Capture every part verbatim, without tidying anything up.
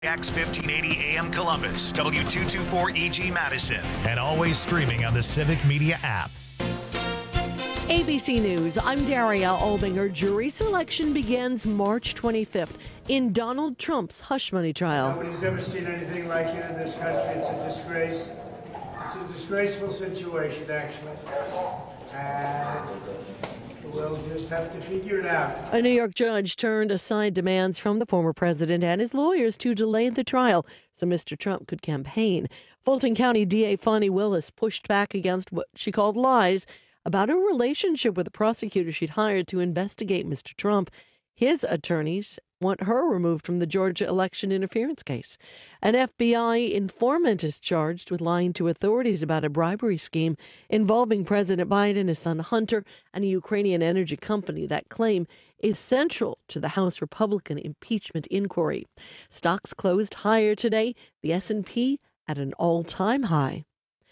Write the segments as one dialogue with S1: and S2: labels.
S1: X fifteen eighty A M Columbus, W two twenty-four E G Madison, and always streaming on the Civic Media app.
S2: A B C News, I'm Daria Albinger. Jury selection begins March twenty-fifth in Donald Trump's hush money trial.
S3: Nobody's ever seen anything like it in this country. It's a disgrace. It's a disgraceful situation, actually. And we'll just have to figure it out.
S2: A New York judge turned aside demands from the former president and his lawyers to delay the trial so Mister Trump could campaign. Fulton County D A Fani Willis pushed back against what she called lies about a relationship with the prosecutor she'd hired to investigate Mister Trump. His attorneys want her removed from the Georgia election interference case. An F B I informant is charged with lying to authorities about a bribery scheme involving President Biden, his son Hunter, and a Ukrainian energy company. That claim is central to the House Republican impeachment inquiry. Stocks closed higher today, the S and P at an all-time high.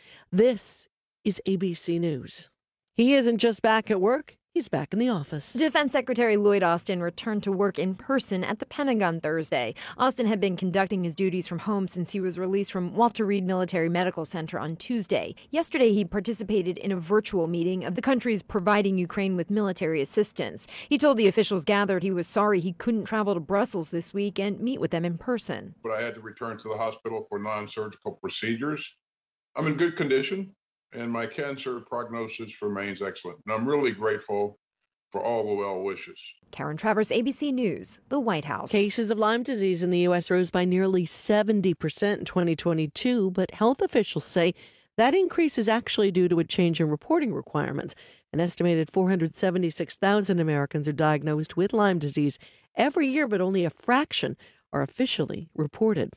S2: This is A B C News. He isn't just back at work. He's back in the office.
S4: Defense Secretary Lloyd Austin returned to work in person at the Pentagon Thursday. Austin had been conducting his duties from home since he was released from Walter Reed Military Medical Center on Tuesday. Yesterday, he participated in a virtual meeting of the countries providing Ukraine with military assistance. He told the officials gathered he was sorry he couldn't travel to Brussels this week and meet with them in person.
S5: But I had to return to the hospital for non-surgical procedures. I'm in good condition, and my cancer prognosis remains excellent. And I'm really grateful for all the well wishes.
S4: Karen Travers, A B C News, the White House.
S2: Cases of Lyme disease in the U S rose by nearly seventy percent in twenty twenty-two, but health officials say that increase is actually due to a change in reporting requirements. An estimated four hundred seventy-six thousand Americans are diagnosed with Lyme disease every year, but only a fraction are officially reported.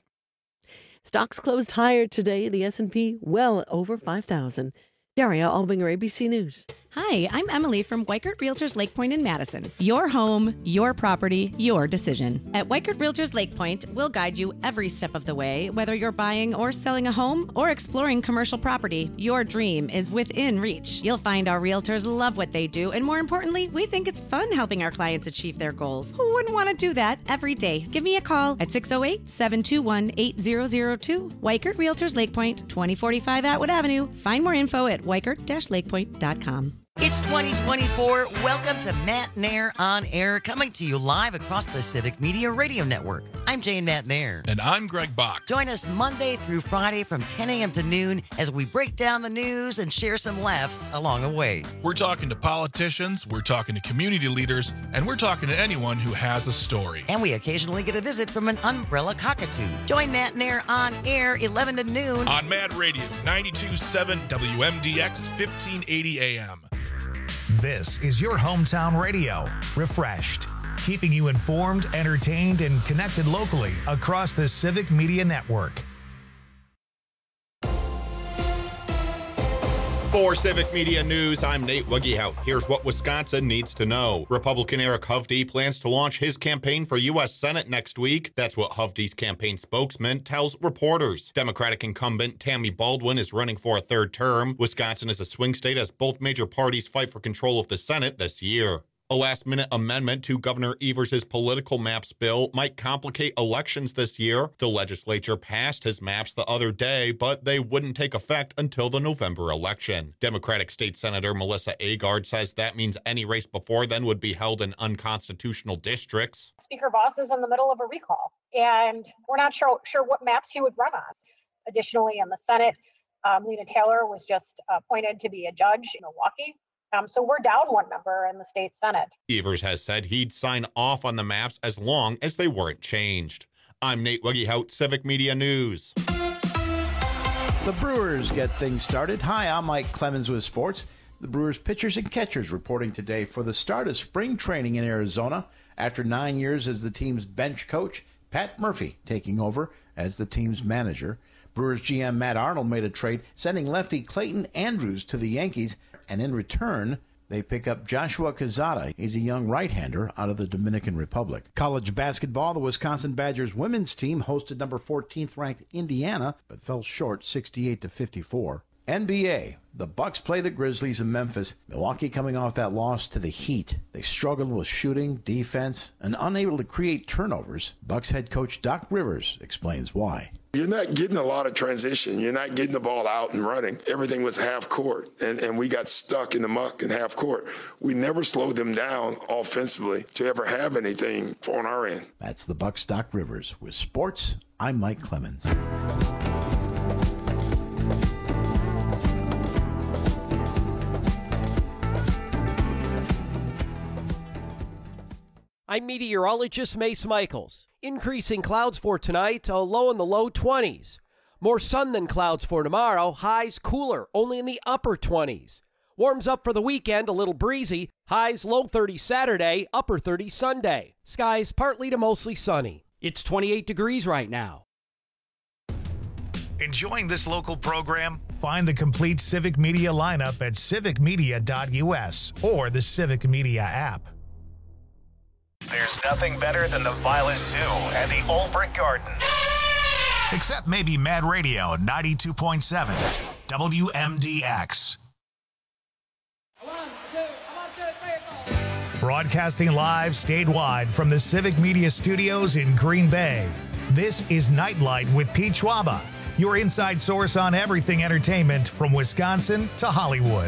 S2: Stocks closed higher today, the S and P well over five thousand. Daria Albinger, A B C News.
S6: Hi, I'm Emily from Weichert Realtors Lake Point in Madison. Your home, your property, your decision. At Weichert Realtors Lake Point, we'll guide you every step of the way, whether you're buying or selling a home or exploring commercial property. Your dream is within reach. You'll find our realtors love what they do, and more importantly, we think it's fun helping our clients achieve their goals. Who wouldn't want to do that every day? Give me a call at six oh eight, seven two one, eight zero zero two. Weichert Realtors Lake Point, twenty forty-five Atwood Avenue. Find more info at weichert dash lakepoint dot com.
S7: It's twenty twenty-four. Welcome to Matt Nair on Air, coming to you live across the Civic Media Radio Network. I'm Jane Matt Nair.
S8: And I'm Greg Bach.
S7: Join us Monday through Friday from ten a.m. to noon as we break down the news and share some laughs along the way.
S8: We're talking to politicians, we're talking to community leaders, and we're talking to anyone who has a story.
S7: And we occasionally get a visit from an umbrella cockatoo. Join Matt Nair on Air, eleven to noon.
S8: On Mad Radio, ninety-two point seven W M D X, fifteen eighty A M.
S1: This is your hometown radio, refreshed, keeping you informed, entertained, and connected locally across the Civic Media Network.
S9: For Civic Media News, I'm Nate Wuggehout. Here's what Wisconsin needs to know. Republican Eric Hovde plans to launch his campaign for U S Senate next week. That's what Hovde's campaign spokesman tells reporters. Democratic incumbent Tammy Baldwin is running for a third term. Wisconsin is a swing state as both major parties fight for control of the Senate this year. A last-minute amendment to Governor Evers' political maps bill might complicate elections this year. The legislature passed his maps the other day, but they wouldn't take effect until the November election. Democratic State Senator Melissa Agard says that means any race before then would be held in unconstitutional districts.
S10: Speaker Voss is in the middle of a recall, and we're not sure, sure what maps he would run on. Additionally, in the Senate, um, Lena Taylor was just appointed to be a judge in Milwaukee. Um, so we're down one member in the state Senate.
S9: Evers has said he'd sign off on the maps as long as they weren't changed. I'm Nate Wuggehout, Civic Media News.
S11: The Brewers get things started. Hi, I'm Mike Clemens with sports. The Brewers pitchers and catchers reporting today for the start of spring training in Arizona. After nine years as the team's bench coach, Pat Murphy taking over as the team's manager. Brewers G M Matt Arnold made a trade, sending lefty Clayton Andrews to the Yankees. And in return, they pick up Joshua Quezada. He's a young right-hander out of the Dominican Republic. College basketball, the Wisconsin Badgers women's team hosted number fourteenth ranked Indiana, but fell short sixty-eight to fifty-four. N B A. The Bucks play the Grizzlies in Memphis. Milwaukee coming off that loss to the Heat. They struggled with shooting, defense, and unable to create turnovers. Bucks head coach Doc Rivers explains why.
S12: You're not getting a lot of transition. You're not getting the ball out and running. Everything was half court, and, and we got stuck in the muck in half court. We never slowed them down offensively to ever have anything on our end.
S11: That's the Bucks' Doc Rivers. With sports, I'm Mike Clemens.
S13: I'm meteorologist Mace Michaels. Increasing clouds for tonight, a low in the low twenties. More sun than clouds for tomorrow, highs cooler, only in the upper twenties. Warms up for the weekend, a little breezy, highs low thirties Saturday, upper thirties Sunday. Skies partly to mostly sunny. It's twenty-eight degrees right now.
S1: Enjoying this local program? Find the complete Civic Media lineup at civic media dot u s or the Civic Media app. There's nothing better than the Violet Zoo and the Old Brick Gardens. Except maybe Mad Radio ninety-two point seven W M D X. Broadcasting live statewide from the Civic Media Studios in Green Bay. This is Nightlight with Pete Schwaba, your inside source on everything entertainment from Wisconsin to Hollywood.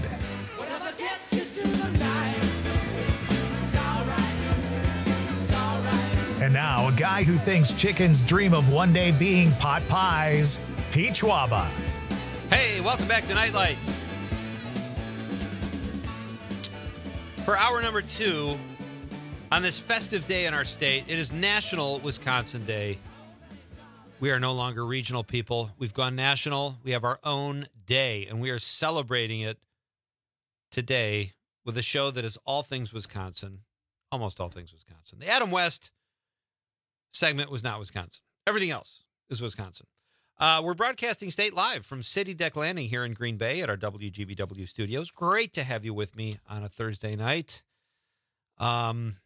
S1: And now, a guy who thinks chickens dream of one day being pot pies, Pete Schwaba.
S14: Hey, welcome back to Nightlight. For hour number two, on this festive day in our state, it is National Wisconsin Day. We are no longer regional people. We've gone national. We have our own day, and we are celebrating it today with a show that is all things Wisconsin, almost all things Wisconsin. The Adam West segment was not Wisconsin. Everything else is Wisconsin. Uh, we're broadcasting state live from City Deck Landing here in Green Bay at our W G B W studios. Great to have you with me on a Thursday night. Um,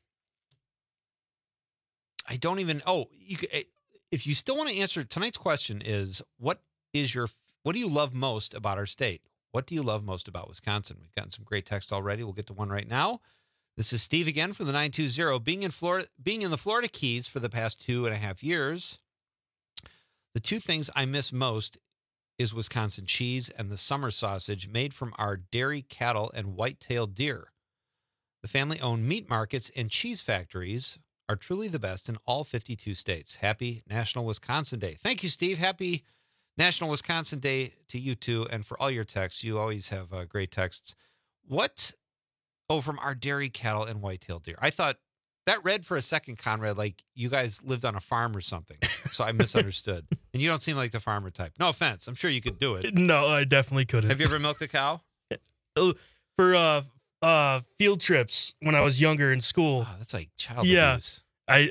S14: I don't even. Oh, you, if you still want to answer tonight's question, is what is your what do you love most about our state? What do you love most about Wisconsin? We've gotten some great text already. We'll get to one right now. This is Steve again from the nine two zero. Being in Florida, being in the Florida Keys for the past two and a half years, the two things I miss most is Wisconsin cheese and the summer sausage made from our dairy cattle and white-tailed deer. The family-owned meat markets and cheese factories are truly the best in all fifty-two states. Happy National Wisconsin Day. Thank you, Steve. Happy National Wisconsin Day to you too, and for all your texts. You always have uh, great texts. What... Oh, from our dairy cattle and white-tailed deer. I thought that read for a second, Conrad, like you guys lived on a farm or something. So I misunderstood. And you don't seem like the farmer type. No offense. I'm sure you could do it.
S15: No, I definitely couldn't.
S14: Have you ever milked a cow?
S15: For uh, uh, field trips when I was younger in school.
S14: Oh, that's like child
S15: yeah,
S14: abuse.
S15: I,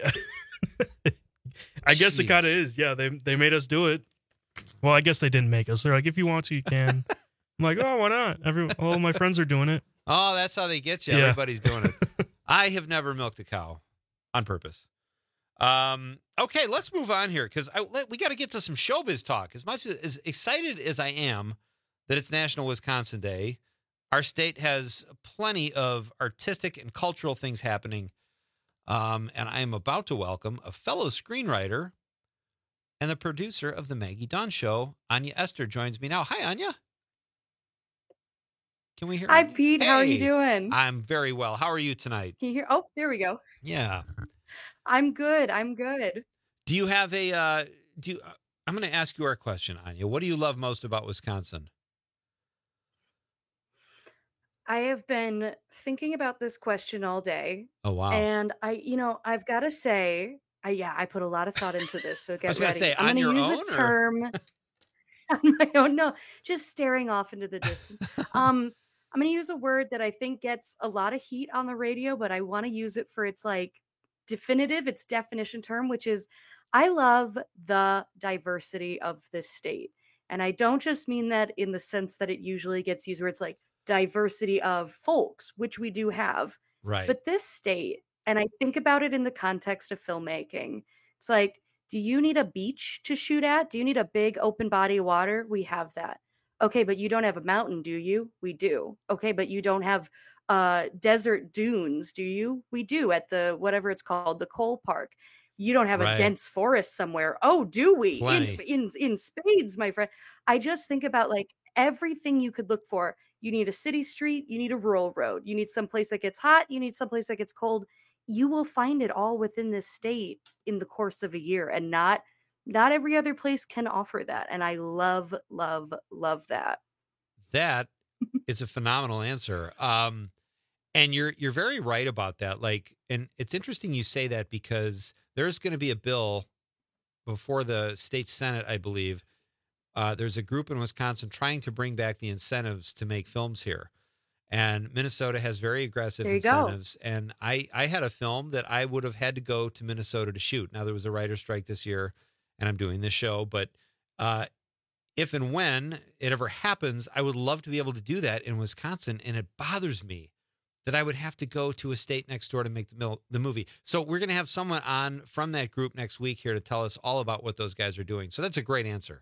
S15: I guess it kind of is. Yeah, they they made us do it. Well, I guess they didn't make us. They're like, if you want to, you can. I'm like, oh, why not? Every all my friends are doing it.
S14: Oh, that's how they get you.
S15: Yeah.
S14: Everybody's doing it. I have never milked a cow on purpose. Um, okay, let's move on here because we got to get to some showbiz talk. As much as, as excited as I am that it's National Wisconsin Day, our state has plenty of artistic and cultural things happening. Um, and I am about to welcome a fellow screenwriter and the producer of the Maggie Dunn Show. Anya Esther joins me now. Hi, Anya. Can we hear?
S16: Hi,
S14: Anya?
S16: Pete.
S14: Hey,
S16: how are you doing?
S14: I'm very well. How are you tonight?
S16: Can you hear? Oh, there we go.
S14: Yeah.
S16: I'm good. I'm good.
S14: Do you have a? Uh, do you? Uh, I'm going to ask you our question, Anya. What do you love most about Wisconsin?
S16: I have been thinking about this question all day.
S14: Oh wow!
S16: And I, you know, I've got to say, I, yeah, I put a lot of thought into this. So get
S14: I was going to
S16: ready.
S14: say
S16: I'm
S14: on your
S16: going to use
S14: own,
S16: a
S14: or-
S16: term on my own. No, just staring off into the distance. Um, I'm going to use a word that I think gets a lot of heat on the radio, but I want to use it for its like definitive, its definition term, which is I love the diversity of this state. And I don't just mean that in the sense that it usually gets used where it's like diversity of folks, which we do have.
S14: Right.
S16: But this state, and I think about it in the context of filmmaking, it's like, do you need a beach to shoot at? Do you need a big open body of water? We have that. Okay, but you don't have a mountain, do you? We do. Okay, but you don't have uh desert dunes, do you? We do at the whatever it's called, the Cole Park. You don't have a
S14: Right.
S16: dense forest somewhere. Oh, do we? In
S14: Plenty.
S16: in in spades, my friend. I just think about like everything you could look for. You need a city street, you need a rural road, you need some place that gets hot, you need some place that gets cold. You will find it all within this state in the course of a year, and not not every other place can offer that. And I love, love, love that.
S14: That is a phenomenal answer. Um, and you're you're very right about that. Like, and it's interesting you say that because there's going to be a bill before the state Senate, I believe. Uh, there's a group in Wisconsin trying to bring back the incentives to make films here. And Minnesota has very aggressive
S16: There you go.
S14: incentives. And I, I had a film that I would have had to go to Minnesota to shoot. Now, there was a writer's strike this year, and I'm doing this show. But uh, if and when it ever happens, I would love to be able to do that in Wisconsin. And it bothers me that I would have to go to a state next door to make the, mil- the movie. So we're going to have someone on from that group next week here to tell us all about what those guys are doing. So that's a great answer.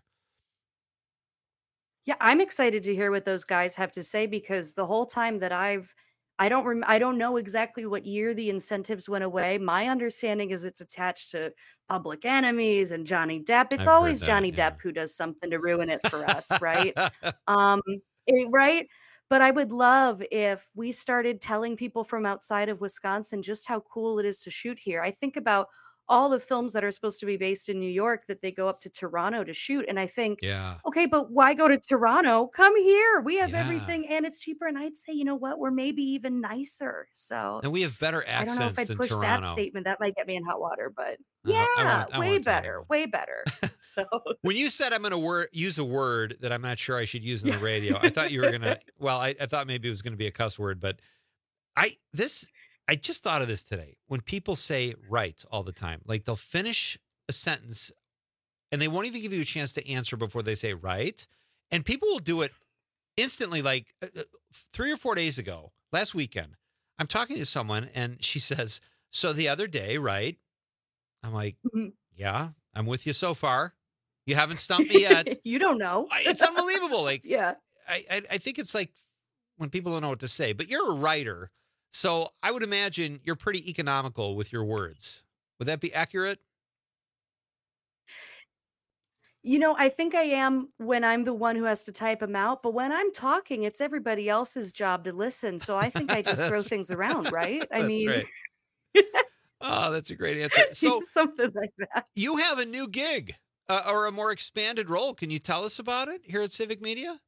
S16: Yeah, I'm excited to hear what those guys have to say because the whole time that I've I don't rem- I don't know exactly what year the incentives went away. My understanding is it's attached to Public Enemies and Johnny Depp. It's
S14: I've heard
S16: always
S14: that,
S16: Johnny
S14: yeah.
S16: Depp who does something to ruin it for us, right? Um, it- right? But I would love if we started telling people from outside of Wisconsin just how cool it is to shoot here. I think about all the films that are supposed to be based in New York that they go up to Toronto to shoot. And I think,
S14: Yeah.
S16: okay, but why go to Toronto? Come here. We have
S14: Yeah.
S16: everything and it's cheaper. And I'd say, you know what? We're maybe even nicer. So
S14: And we have better
S16: I don't know if
S14: accents
S16: I'd
S14: than
S16: push that
S14: Toronto.
S16: statement. That might get me in hot water, but
S14: Uh,
S16: yeah,
S14: I want- I
S16: way
S14: want
S16: better,
S14: Toronto.
S16: way better. So
S14: When you said I'm going to wor- use a word that I'm not sure I should use in the radio, I thought you were going to, well, I, I thought maybe it was going to be a cuss word, but I, this, I just thought of this today. When people say right all the time, like they'll finish a sentence and they won't even give you a chance to answer before they say right. And people will do it instantly. Like uh, uh, three or four days ago, last weekend, I'm talking to someone and she says, so the other day, right? I'm like,
S16: Mhm.
S14: yeah, I'm with you so far. You haven't stumped me yet.
S16: You don't know.
S14: I- It's unbelievable. Like,
S16: Yeah.
S14: I, I, I think it's like when people don't know what to say, but you're a writer. So I would imagine you're pretty economical with your words. Would that be accurate?
S16: You know, I think I am when I'm the one who has to type them out, but when I'm talking, it's everybody else's job to listen. So I think I just throw
S14: That's-
S16: things around, right? I
S14: That's
S16: mean,
S14: right. Oh, that's a great answer. So
S16: something like that.
S14: you have a new gig uh, or a more expanded role. Can you tell us about it here at Civic Media?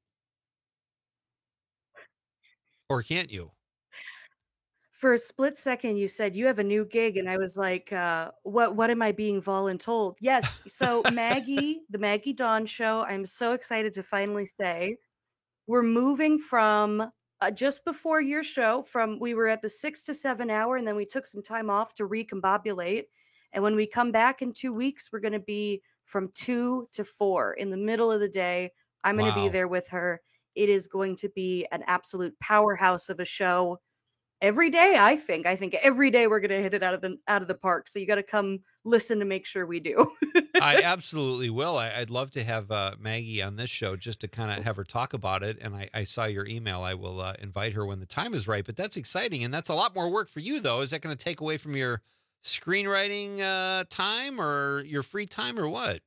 S14: Or can't you?
S16: For a split second, you said you have a new gig, and I was like, uh, "What? What am I being voluntold?" Yes. So Maggie, the Maggie Dawn Show. I'm so excited to finally say we're moving from uh, just before your show. From we were at the six to seven hour, and then we took some time off to recombobulate. And when we come back in two weeks, we're going to be from two to four in the middle of the day. I'm going to be
S14: Wow.
S16: there with her. It is going to be an absolute powerhouse of a show every day. I think. I think every day we're going to hit it out of the out of the park. So you got to come listen to make sure we do.
S14: I absolutely will. I, I'd love to have uh, Maggie on this show just to kind of have her talk about it. And I, I saw your email. I will uh, invite her when the time is right. But that's exciting. And that's a lot more work for you, though. Is that going to take away from your screenwriting uh, time or your free time or what?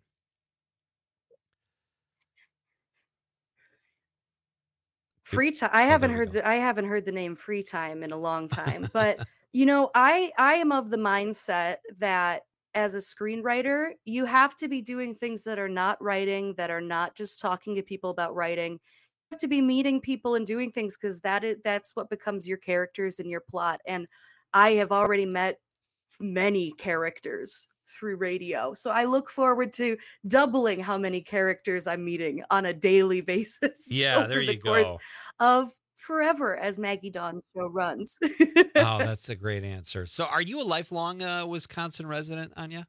S16: Free time. I
S14: Oh,
S16: haven't
S14: there we
S16: heard
S14: go.
S16: the I haven't heard the name free time in a long time. But you know, I I am of the mindset that as a screenwriter, you have to be doing things that are not writing, that are not just talking to people about writing. You have to be meeting people and doing things because that is that's what becomes your characters and your plot. And I have already met many characters through radio. So I look forward to doubling how many characters I'm meeting on a daily basis
S14: Yeah,
S16: over
S14: there
S16: the
S14: you
S16: course
S14: go.
S16: of forever as Maggie Dawn show runs.
S14: Oh, that's a great answer. So are you a lifelong uh, Wisconsin resident, Anya?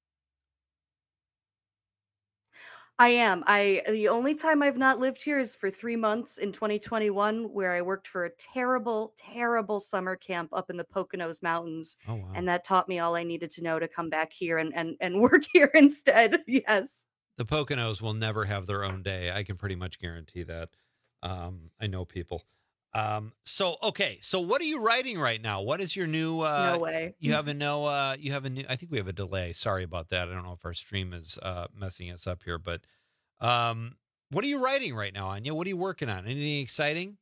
S16: I am. I the only time I've not lived here is for three months in twenty twenty-one, where I worked for a terrible, terrible summer camp up in the Poconos Mountains.
S14: Oh, wow.
S16: And that taught me all I needed to know to come back here and and, and work here instead. Yes.
S14: The Poconos will never have their own day. I can pretty much guarantee that. Um, I know people. Um, so, okay. So what are you writing right now? What is your new, uh,
S16: No way.
S14: you have a no, uh, you have a new, I think we have a delay. Sorry about that. I don't know if our stream is, uh, messing us up here, but, um, what are you writing right now, Anya? What are you working on? Anything exciting?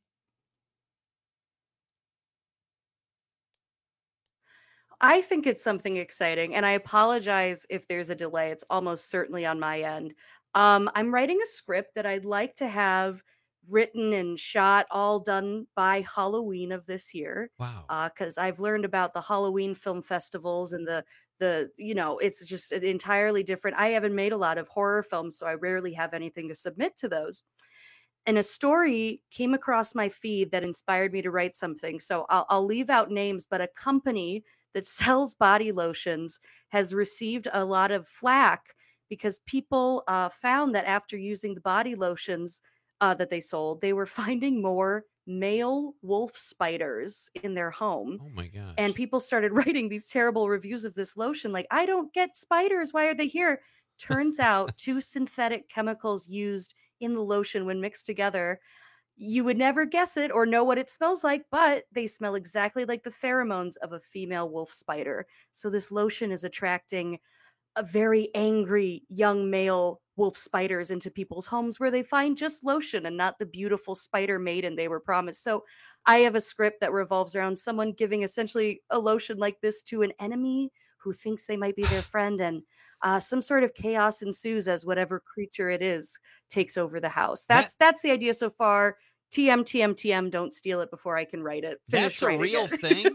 S16: I think it's something exciting, and I apologize if there's a delay. It's almost certainly on my end. Um, I'm writing a script that I'd like to have written and shot all done by Halloween of this year.
S14: Wow.
S16: Because I've learned about the Halloween film festivals and the the you know it's just an entirely different. I haven't made a lot of horror films, so I rarely have anything to submit to those. And a story came across my feed that inspired me to write something. So I'll, I'll leave out names, but a company that sells body lotions has received a lot of flack because people uh, found that after using the body lotions uh, that they sold, they were finding more male wolf spiders in their home.
S14: Oh my gosh.
S16: And people started writing these terrible reviews of this lotion like, I don't get spiders. Why are they here? Turns out two synthetic chemicals used in the lotion when mixed together, you would never guess it or know what it smells like, but they smell exactly like the pheromones of a female wolf spider. So this lotion is attracting a very angry young male wolf spiders into people's homes where they find just lotion and not the beautiful spider maiden they were promised. So I have a script that revolves around someone giving essentially a lotion like this to an enemy who thinks they might be their friend, and uh, some sort of chaos ensues as whatever creature it is takes over the house. That's that, that's the idea so far. T M, T M, T M, don't steal it before I can write it. Finish
S14: That's a real
S16: it.
S14: thing?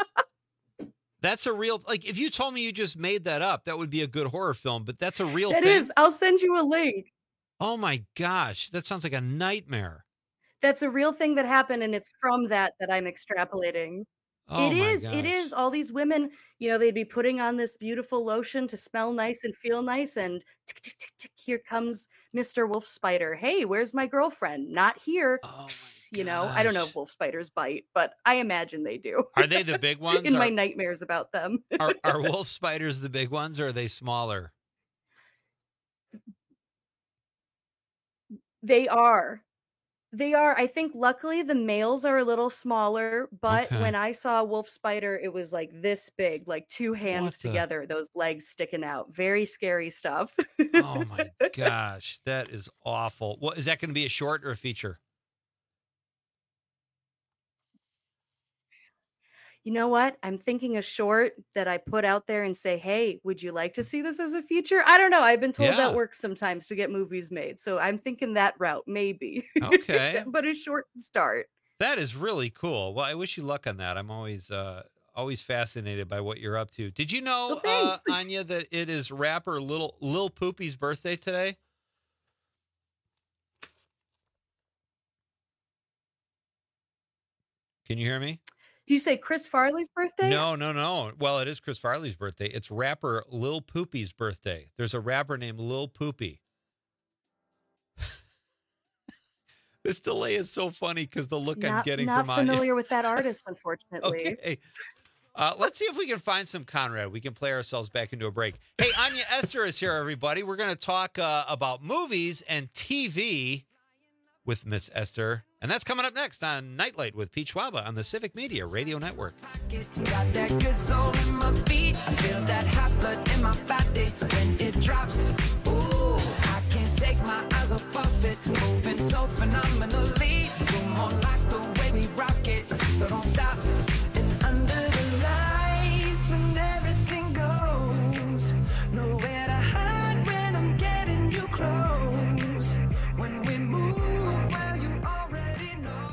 S14: That's a real, like, if you told me you just made that up, that would be a good horror film, but that's a real
S16: That
S14: thing?
S16: is. I'll send you a link.
S14: Oh my gosh, that sounds like a nightmare.
S16: That's a real thing that happened, and it's from that that I'm extrapolating.
S14: Oh
S16: It
S14: my
S16: is. It
S14: gosh.
S16: is. All these women, you know, they'd be putting on this beautiful lotion to smell nice and feel nice, and tick, tick, tick, tick, here comes Mister Wolf Spider. Hey, where's my girlfriend? Not here. You know, I don't know if wolf spiders bite, but I imagine they do.
S14: Are they the big ones?
S16: In my
S14: Are-
S16: nightmares about them.
S14: Are, are wolf spiders the big ones, or are they smaller?
S16: They are. They are. I think luckily the males are a little smaller, but
S14: Okay.
S16: when I saw a wolf spider, it was like this big, like two hands
S14: What the-
S16: together, those legs sticking out. Very scary stuff.
S14: Oh my gosh, that is awful. What is that going to be, a short or a feature?
S16: You know what? I'm thinking a short that I put out there and say, hey, would you like to see this as a feature? I don't know. I've been told
S14: Yeah.
S16: that works sometimes to get movies made. So I'm thinking that route, maybe.
S14: Okay.
S16: But a short to start.
S14: That is really cool. Well, I wish you luck on that. I'm always uh always fascinated by what you're up to. Did you know,
S16: Well,
S14: uh,
S16: thanks.
S14: Anya, that it is rapper Lil Lil Poopy's birthday today? Can you hear me?
S16: Do you say Chris Farley's birthday?
S14: No, no, no. Well, it is Chris Farley's birthday. It's rapper Lil Poopy's birthday. There's a rapper named Lil Poopy. This delay is so funny because the look I'm
S16: Not,
S14: getting
S16: not
S14: from Anya.
S16: familiar with that artist, unfortunately.
S14: Okay. Uh, let's see if we can find some Conrad. We can play ourselves back into a break. Hey, Anya Esther is here, everybody. We're going to talk uh, about movies and T V with Miss Esther. And that's coming up next on Nightlight with Pete Schwaba on the Civic Media Radio Network.
S17: Got that good soul in my feet. I feel that hot blood in my body when it drops. Ooh, I can't take my eyes off it. Moving so phenomenally. You're more like the way we rock it. So don't stop. And under the lights when everything goes. Nowhere to hide when I'm getting you close. When we move, well, you already know.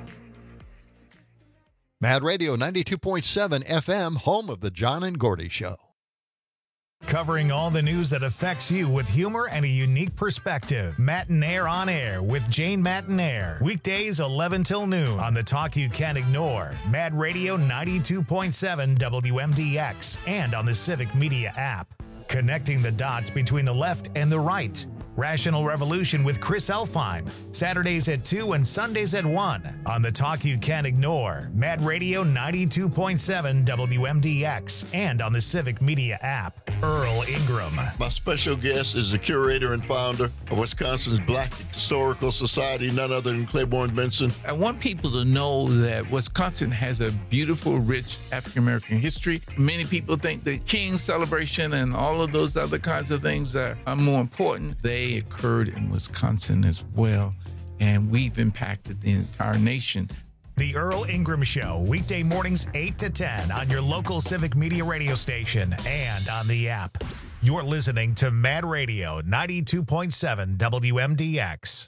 S18: Mad Radio ninety-two point seven F M, home of the John and Gordy Show.
S1: Covering all the news that affects you with humor and a unique perspective. Matinaire on Air with Jane Matinaire. Weekdays eleven till noon on the talk you can't ignore. Mad Radio ninety-two point seven W M D X and on the Civic Media app. Connecting the dots between the left and the right. Rational Revolution with Chris Elfheim, Saturdays at two and Sundays at one on the talk you can't ignore, Mad Radio ninety-two point seven W M D X, and on the Civic Media app. Earl Ingram.
S19: My special guest is the curator and founder of Wisconsin's Black Historical Society, none other than Claiborne Benson.
S20: I want people to know that Wisconsin has a beautiful, rich African-American history. Many people think the King celebration and all of those other kinds of things are, are more important. They occurred in Wisconsin as well, and we've impacted the entire nation.
S1: The Earl Ingram Show, weekday mornings eight to ten on your local Civic Media radio station and on the app. You're listening to Mad Radio ninety-two point seven W M D X.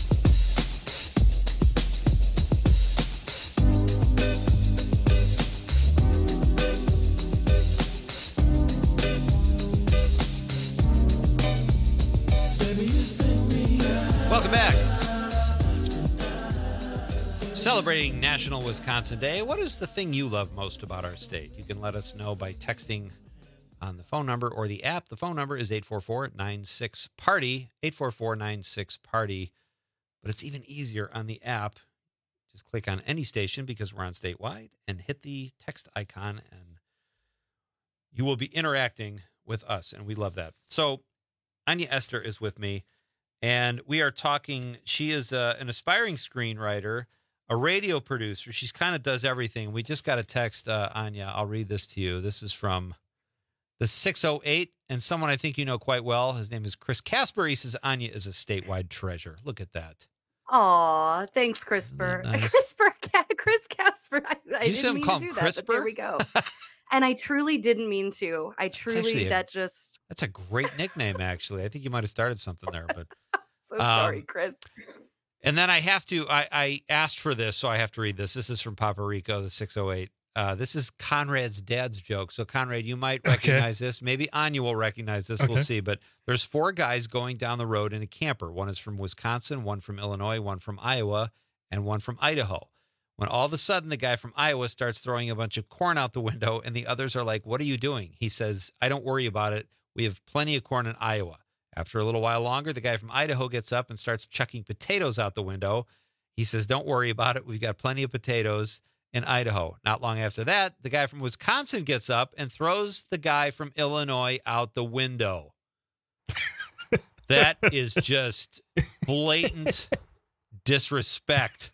S14: Welcome back. Celebrating National Wisconsin Day. What is the thing you love most about our state? You can let us know by texting on the phone number or the app. The phone number is eight four four, nine six, party, eight four four, nine six, party. But it's even easier on the app. Just click on any station because we're on statewide and hit the text icon, and you will be interacting with us, and we love that. So Anya Esther is with me, and we are talking. She is uh, an aspiring screenwriter, a radio producer. She's kind of does everything. We just got a text, uh, Anya. I'll read this to you. This is from the six oh eight, and someone I think you know quite well. His name is Chris Casper. He says, Anya is a statewide treasure. Look at that.
S16: Aw, thanks, CRISPR.
S14: Nice?
S16: CRISPR, Chris Casper. I, I
S14: You
S16: didn't
S14: said
S16: mean
S14: call
S16: to
S14: him
S16: do that, but there
S14: CRISPR?
S16: we go. And I truly didn't mean to. I truly,
S14: actually a-
S16: that just,
S14: That's a great nickname, actually. I think you might have started something there, but
S16: so sorry,
S14: Um,
S16: Chris.
S14: and then I have to, I, I asked for this, so I have to read this. This is from Papa Rico, the six oh eight. Uh, this is Conrad's dad's joke. So, Conrad, you might recognize this. Maybe Anya will recognize this. We'll
S15: Okay.
S14: see. But there's four guys going down the road in a camper. One is from Wisconsin, one from Illinois, one from Iowa, and one from Idaho. When all of a sudden the guy from Iowa starts throwing a bunch of corn out the window, and the others are like, what are you doing? He says, I don't worry about it. We have plenty of corn in Iowa. After a little while longer, the guy from Idaho gets up and starts chucking potatoes out the window. He says, don't worry about it. We've got plenty of potatoes in Idaho. Not long after that, the guy from Wisconsin gets up and throws the guy from Illinois out the window. That is just blatant disrespect.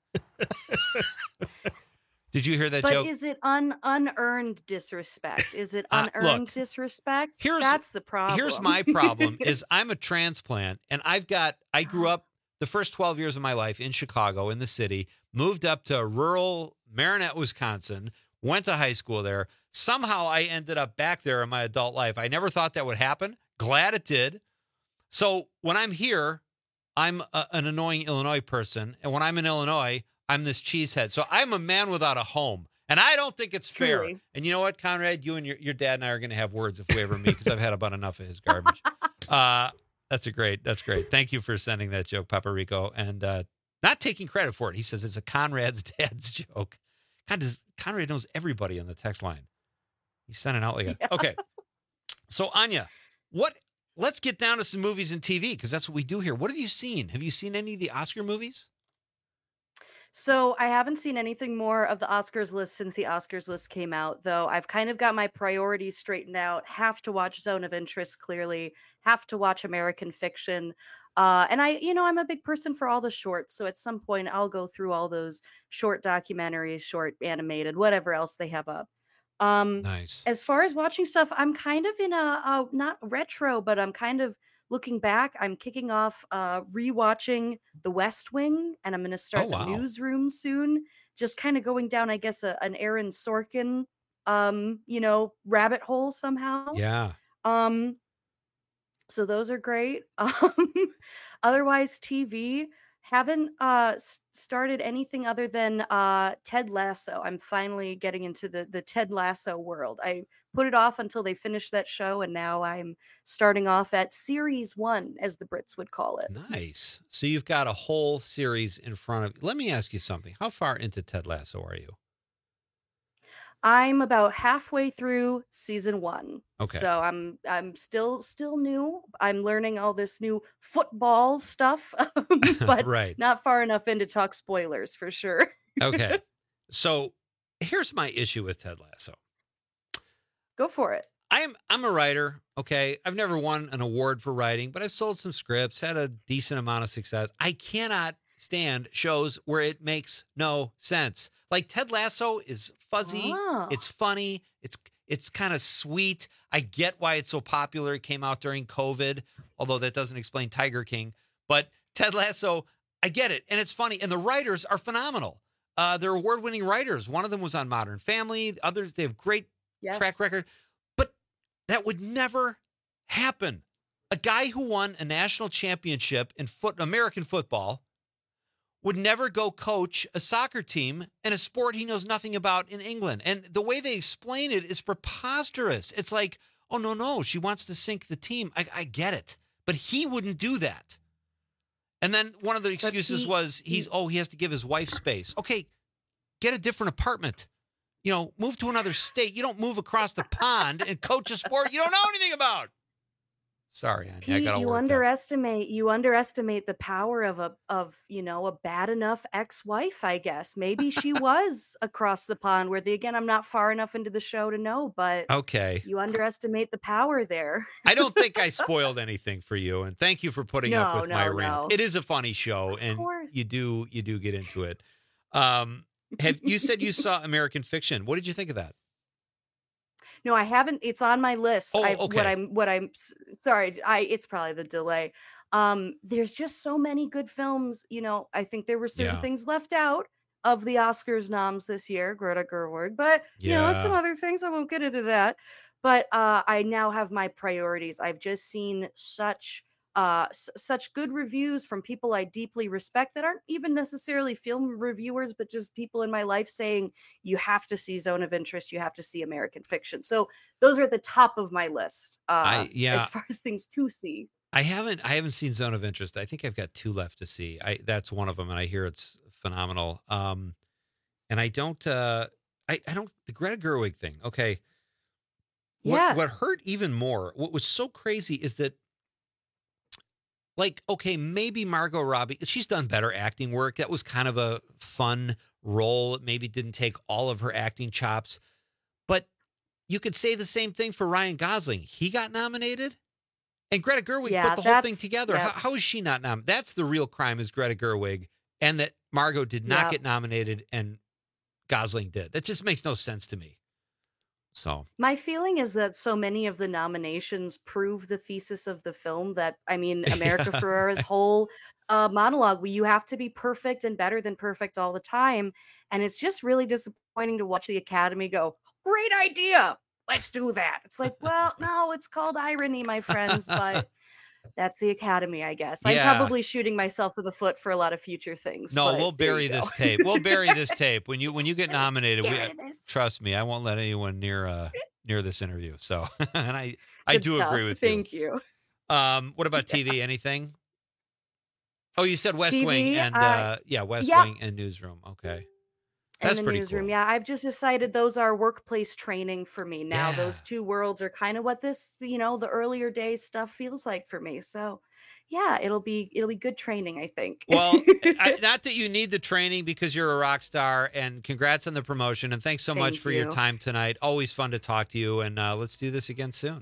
S14: Did you hear that
S16: But
S14: joke?
S16: is it un unearned disrespect? Is it
S14: Uh,
S16: unearned
S14: look,
S16: disrespect?
S14: here's-
S16: That's the problem.
S14: Here's my problem is I'm a transplant, and I've got I grew up the first twelve years of my life in Chicago, in the city, moved up to rural Marinette, Wisconsin, went to high school there. Somehow I ended up back there in my adult life. I never thought that would happen. Glad it did. So when I'm here, I'm a, an annoying Illinois person, and when I'm in Illinois, I'm this cheesehead. So I'm a man without a home, and I don't think it's fair.
S16: Truly.
S14: And you know what, Conrad? You and your, your dad and I are going to have words if we ever meet because I've had about enough of his garbage. Uh, that's a great. That's great. Thank you for sending that joke, Papa Rico, and uh, not taking credit for it. He says it's a Conrad's dad's joke. God, does, Conrad knows everybody on the text line. He's sending out like a.
S16: Yeah.
S14: Okay. So Anya, what? Let's get down to some movies and T V because that's what we do here. What have you seen? Have you seen any of the Oscar movies?
S16: So I haven't seen anything more of the Oscars list since the Oscars list came out, though I've kind of got my priorities straightened out. Have to watch Zone of Interest, clearly. Have to watch American Fiction. Uh, and I, you know, I'm a big person for all the shorts. So at some point I'll go through all those short documentaries, short animated, whatever else they have up. Um,
S14: Nice.
S16: as far as watching stuff, I'm kind of in a, a not retro, but I'm kind of looking back. I'm kicking off uh rewatching The West Wing, and I'm going to start
S14: Oh, wow.
S16: The Newsroom soon. Just kind of going down, I guess, a, an Aaron Sorkin, um, you know, rabbit hole somehow.
S14: Yeah.
S16: Um, so those are great. Um, otherwise, T V haven't uh s- started anything other than uh Ted Lasso. I'm finally getting into the the Ted Lasso world. I put it off until they finished that show, and now I'm starting off at series one, as the Brits would call it.
S14: Nice. So you've got a whole series in front of. Let me ask you something. How far into Ted Lasso are you?
S16: I'm about halfway through season one.
S14: Okay.
S16: So I'm I'm still still new. I'm learning all this new football stuff, but
S14: Right.
S16: not far enough in to talk spoilers for sure.
S14: Okay. So here's my issue with Ted Lasso.
S16: Go for it.
S14: I'm I'm a writer, okay? I've never won an award for writing, but I've sold some scripts, had a decent amount of success. I cannot stand shows where it makes no sense. Like Ted Lasso is fuzzy,
S16: Oh.
S14: it's funny, it's it's kind of sweet. I get why it's so popular. It came out during COVID, although that doesn't explain Tiger King. But Ted Lasso, I get it, and it's funny, and the writers are phenomenal. Uh, they're award-winning writers. One of them was on Modern Family. Others, they have great
S16: Yes.
S14: track record. But that would never happen. A guy who won a national championship in foot American football would never go coach a soccer team in a sport he knows nothing about in England. And the way they explain it is preposterous. It's like, oh, no, no, she wants to sink the team. I, I get it. But he wouldn't do that. And then one of the excuses
S16: he-
S14: was he's, oh, he has to give his wife space. Okay, get a different apartment. You know, move to another state. You don't move across the pond and coach a sport you don't know anything about. Sorry, Anya, I
S16: Pete,
S14: got all
S16: you
S14: worked up.
S16: underestimate you underestimate the power of a of you know a bad enough ex-wife, I guess. Maybe she was across the pond where the again I'm not far enough into the show to know, but
S14: Okay.
S16: you underestimate the power there.
S14: I don't think I spoiled anything for you, and thank you for putting up
S16: No,
S14: with my
S16: no,
S14: rant.
S16: no.
S14: It is a funny show, and
S16: course.
S14: you do you do get into it. Um, have you said you saw American Fiction? What did you think of that?
S16: No, I haven't. It's on my list.
S14: Oh,
S16: I,
S14: okay.
S16: What I'm, what I'm, s- sorry. I, it's probably the delay. Um, there's just so many good films. You know, I think there were certain
S14: Yeah.
S16: things left out of the Oscars noms this year, Greta Gerwig, but you know, some
S14: Yeah.
S16: other things. I won't get into that. But uh, I now have my priorities. I've just seen such. Uh, s- such good reviews from people I deeply respect that aren't even necessarily film reviewers, but just people in my life saying you have to see Zone of Interest, you have to see American Fiction. So those are at the top of my list. Uh,
S14: I- yeah.
S16: as far as things to see.
S14: I haven't I haven't seen Zone of Interest. I think I've got two left to see. I that's one of them, and I hear it's phenomenal. Um, and I don't uh, I I don't the Greta Gerwig thing. Okay. What,
S16: Yeah.
S14: What hurt even more? What was so crazy is that. Like, okay, maybe Margot Robbie, she's done better acting work. That was kind of a fun role. It maybe didn't take all of her acting chops. But you could say the same thing for Ryan Gosling. He got nominated. And Greta Gerwig
S16: Yeah,
S14: put the whole thing
S16: that's-
S14: together.
S16: yeah.
S14: How, how is she not nominated? That's the real crime is Greta Gerwig. And that Margot did not
S16: Yeah.
S14: get nominated and Gosling did. That just makes no sense to me. So,
S16: My feeling is that so many of the nominations prove the thesis of the film that, I mean, America
S14: Yeah.
S16: Ferrera's whole uh, monologue, where you have to be perfect and better than perfect all the time. And it's just really disappointing to watch the Academy go, great idea. Let's do that. It's like, well, no, it's called irony, my friends, but that's the Academy, I guess. I'm
S14: Yeah.
S16: probably shooting myself in the foot for a lot of future things.
S14: no,
S16: but
S14: we'll
S16: there
S14: bury
S16: you go.
S14: this tape. We'll bury this tape when you when you get nominated.
S16: Get
S14: We,
S16: rid of this.
S14: trust me, I won't let anyone near uh near this interview. So, and I I
S16: Good
S14: do
S16: stuff.
S14: agree with
S16: Thank you.
S14: you. Um, what about T V? Anything? Oh, you said West
S16: T V,
S14: Wing and
S16: uh,
S14: uh, yeah, West
S16: yeah.
S14: Wing and Newsroom. Okay,
S16: And
S14: that's
S16: the
S14: pretty
S16: newsroom.
S14: cool.
S16: Yeah, I've just decided those are workplace training for me now.
S14: Yeah.
S16: Those two worlds are kind of what this, you know, the earlier days stuff feels like for me. So, yeah, it'll be it'll be good training, I think.
S14: Well, I, not that you need the training because you're a rock star, and congrats on the promotion. And thanks so much
S16: Thank
S14: for your
S16: you.
S14: time tonight. Always fun to talk to you, and uh, let's do this again soon.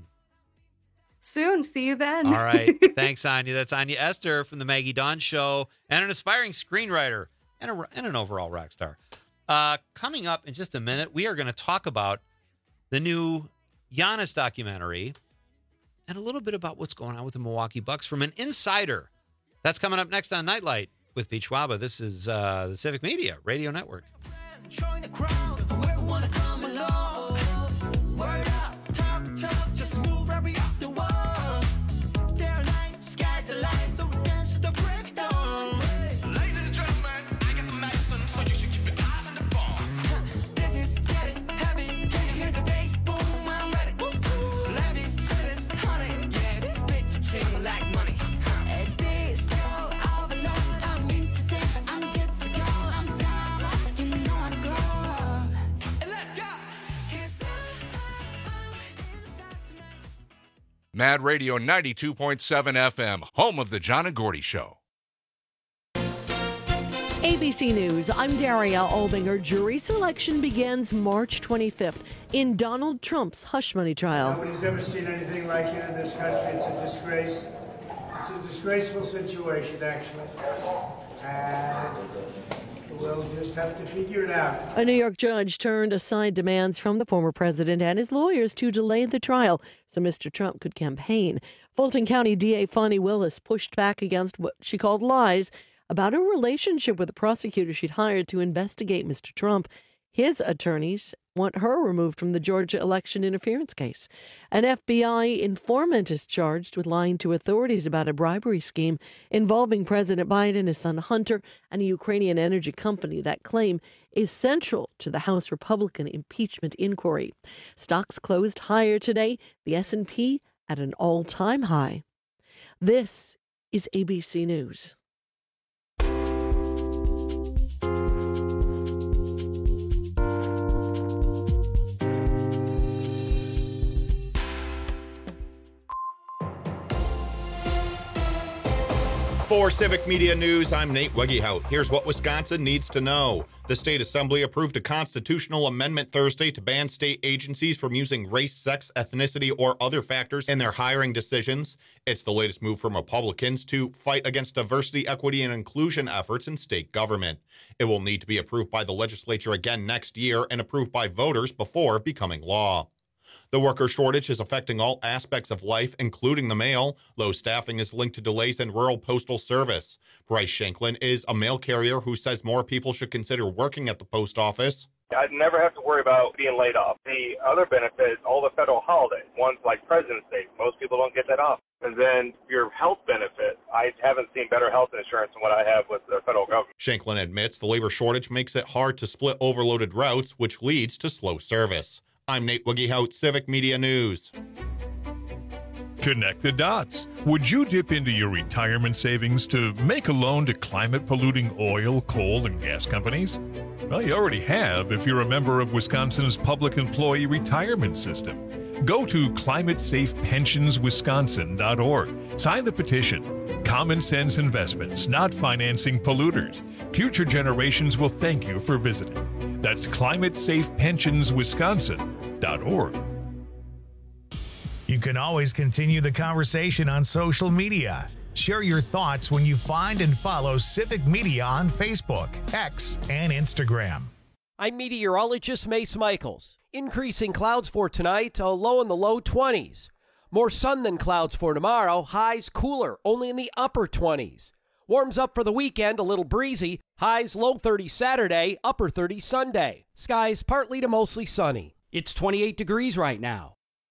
S16: Soon, see you then.
S14: All right. Thanks, Anya. That's Anya Esther from the Maggie Dawn Show and an aspiring screenwriter and, a, and an overall rock star. Uh, coming up in just a minute, we are going to talk about the new Giannis documentary and a little bit about what's going on with the Milwaukee Bucks from an insider. That's coming up next on Nightlight with Pete Schwaba. This is uh, the Civic Media Radio Network.
S17: Join the crowd, whoever wanna come along. Word up, talk tough, just move right up the wall. Day or night, sky's the limit, so we dance to the break of dawn. Ladies and gentlemen, I got the medicine, so you should keep your eyes on the ball. This is getting heavy, can you hear the bass? Boom, I'm ready. Woo, woo. Life is serious, honey, yeah, this bitch is chilling like money. At this go overload, I'm in today, I'm good to go, I'm down, you know I glow.
S21: Mad Radio ninety-two point seven F M, home of the John and Gordy Show.
S2: A B C News, I'm Daria Albinger. Jury selection begins March twenty-fifth in Donald Trump's hush money trial.
S3: Nobody's ever seen anything like it in this country. It's a disgrace. It's a disgraceful situation, actually. And we'll just have to figure it out.
S2: A New York judge turned aside demands from the former president and his lawyers to delay the trial so Mister Trump could campaign. Fulton County D A Fani Willis pushed back against what she called lies about a relationship with the prosecutor she'd hired to investigate Mister Trump. His attorneys want her removed from the Georgia election interference case. An F B I informant is charged with lying to authorities about a bribery scheme involving President Biden, his son Hunter, and a Ukrainian energy company. That claim is central to the House Republican impeachment inquiry. Stocks closed higher today, the S and P at an all-time high. This is A B C News.
S9: For Civic Media News, I'm Nate Wegehout. Here's what Wisconsin needs to know. The state assembly approved a constitutional amendment Thursday to ban state agencies from using race, sex, ethnicity, or other factors in their hiring decisions. It's the latest move from Republicans to fight against diversity, equity, and inclusion efforts in state government. It will need to be approved by the legislature again next year and approved by voters before becoming law. The worker shortage is affecting all aspects of life, including the mail. Low staffing is linked to delays in rural postal service. Bryce Shanklin is a mail carrier who says more people should consider working at the post office.
S22: I'd never have to worry about being laid off. The other benefit is all the federal holidays, ones like President's Day. Most people don't get that off. And then your health benefit, I haven't seen better health insurance than what I have with the federal government.
S9: Shanklin admits the labor shortage makes it hard to split overloaded routes, which leads to slow service. I'm Nate Wegehout, Civic Media News.
S23: Connect the dots. Would you dip into your retirement savings to make a loan to climate-polluting oil, coal, and gas companies? Well, you already have if you're a member of Wisconsin's public employee retirement system. Go to climate safe pensions wisconsin dot org. Sign the petition. Common sense investments, not financing polluters. Future generations will thank you for visiting. That's climate safe pensions wisconsin dot org.
S1: You can always continue the conversation on social media. Share your thoughts when you find and follow Civic Media on Facebook, X, and Instagram.
S13: I'm meteorologist Mace Michaels. Increasing clouds for tonight, a low in the low twenties. More sun than clouds for tomorrow, highs cooler, only in the upper twenties. Warms up for the weekend, a little breezy. Highs low thirties Saturday, upper thirties Sunday. Skies partly to mostly sunny. It's twenty-eight degrees right now.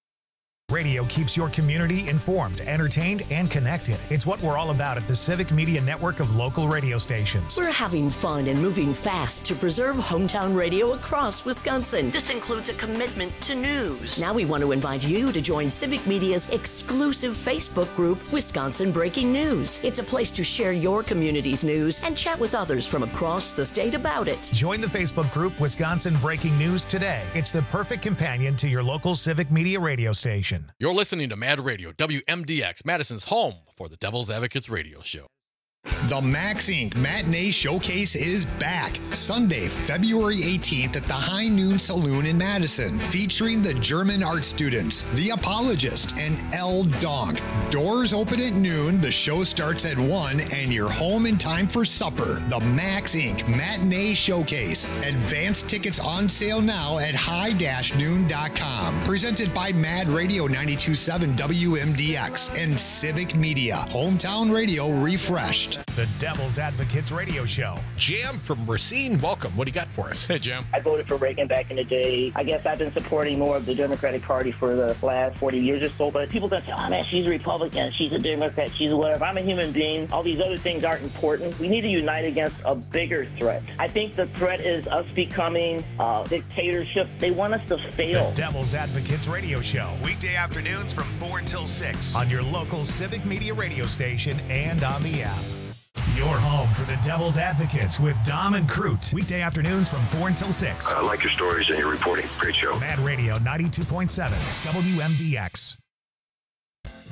S1: Radio keeps your community informed, entertained, and connected. It's what we're all about at the Civic Media network of local radio stations.
S24: We're having fun and moving fast to preserve hometown radio across Wisconsin. This includes a commitment to news. Now we want to invite you to join Civic Media's exclusive Facebook group, Wisconsin Breaking News. It's a place to share your community's news and chat with others from across the state about it.
S1: Join the Facebook group Wisconsin Breaking News today. It's the perfect companion to your local Civic Media radio station.
S25: You're listening to Mad Radio, W M D X, Madison's home for the Devil's Advocates radio show.
S26: The Max Incorporated. Matinee Showcase is back Sunday, February eighteenth at the High Noon Saloon in Madison, featuring the German art students, The Apologist, and El Donk. Doors open at noon, the show starts at one, and you're home in time for supper. The Max Incorporated. Matinee Showcase. Advance tickets on sale now at high dash noon dot com. Presented by Mad Radio ninety-two point seven W M D X and Civic Media. Hometown radio refreshed.
S1: The Devil's Advocates radio show.
S27: Jam from Racine, welcome. What do you got for us?
S25: Hey, Jam.
S28: I voted for Reagan back in the day. I guess I've been supporting more of the Democratic Party for the last forty years or so, but people gonna say, oh man, she's a Republican, she's a Democrat, she's a whatever. I'm a human being. All these other things aren't important. We need to unite against a bigger threat. I think the threat is us becoming uh, dictatorship. They want us to fail.
S1: The Devil's Advocates radio show. Weekday afternoons from four until six on your local Civic Media radio station and on the app. Your home for the Devil's Advocates with Dom and Crute. Weekday afternoons from four until six.
S29: I like your stories and your reporting. Great show.
S1: Mad Radio ninety-two point seven W M D X.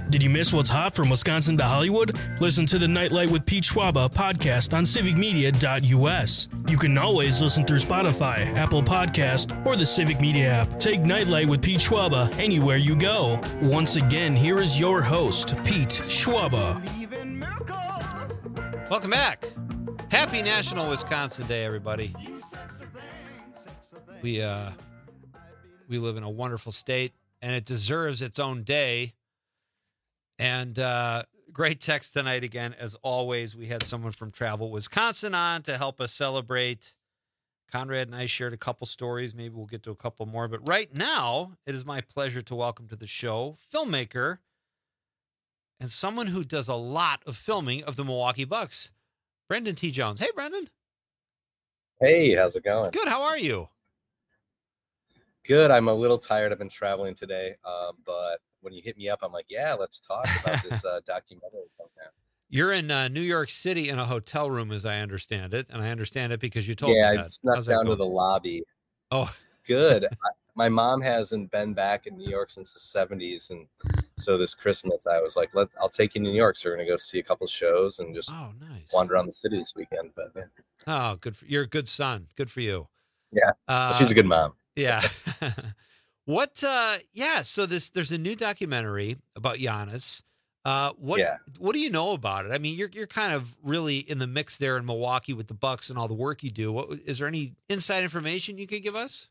S15: Did you miss what's hot from Wisconsin to Hollywood? Listen to the Nightlight with Pete Schwaba podcast on civic media dot U S. You can always listen through Spotify, Apple Podcast, or the Civic Media app. Take Nightlight with Pete Schwaba anywhere you go. Once again, here is your host, Pete Schwaba.
S14: Welcome back. Happy National Wisconsin Day, everybody. We uh, we live in a wonderful state, and it deserves its own day. And uh, great text tonight again, as always. We had someone from Travel Wisconsin on to help us celebrate. Conrad and I shared a couple stories. Maybe we'll get to a couple more. But right now, it is my pleasure to welcome to the show filmmaker and someone who does a lot of filming of the Milwaukee Bucks, Brendan T. Jones. Hey, Brendan.
S4: Hey, how's it going?
S14: Good. How are you?
S4: Good. I'm a little tired. I've been traveling today, uh, but when you hit me up, I'm like, yeah, let's talk about this uh, documentary.
S14: You're in uh, New York City in a hotel room, as I understand it, and I understand it because you told
S4: yeah,
S14: me
S4: I
S14: that.
S4: snuck
S14: How's that
S4: down to
S14: going?
S4: the lobby.
S14: Oh,
S4: good. I, my mom hasn't been back in New York since the seventies, and so this Christmas I was like, "Let I'll take you to New York." So we're gonna go see a couple shows and just
S14: oh, nice.
S4: wander around the city this weekend. But yeah,
S14: Oh, good. For, you're a good son. Good for you.
S4: yeah.
S14: Uh,
S4: Well, she's a good mom.
S14: Yeah. What? Uh, yeah. So this there's a new documentary about Giannis. Uh, what?
S4: Yeah.
S14: What do you know about it? I mean, you're you're kind of really in the mix there in Milwaukee with the Bucks and all the work you do. What is there any inside information you could give us?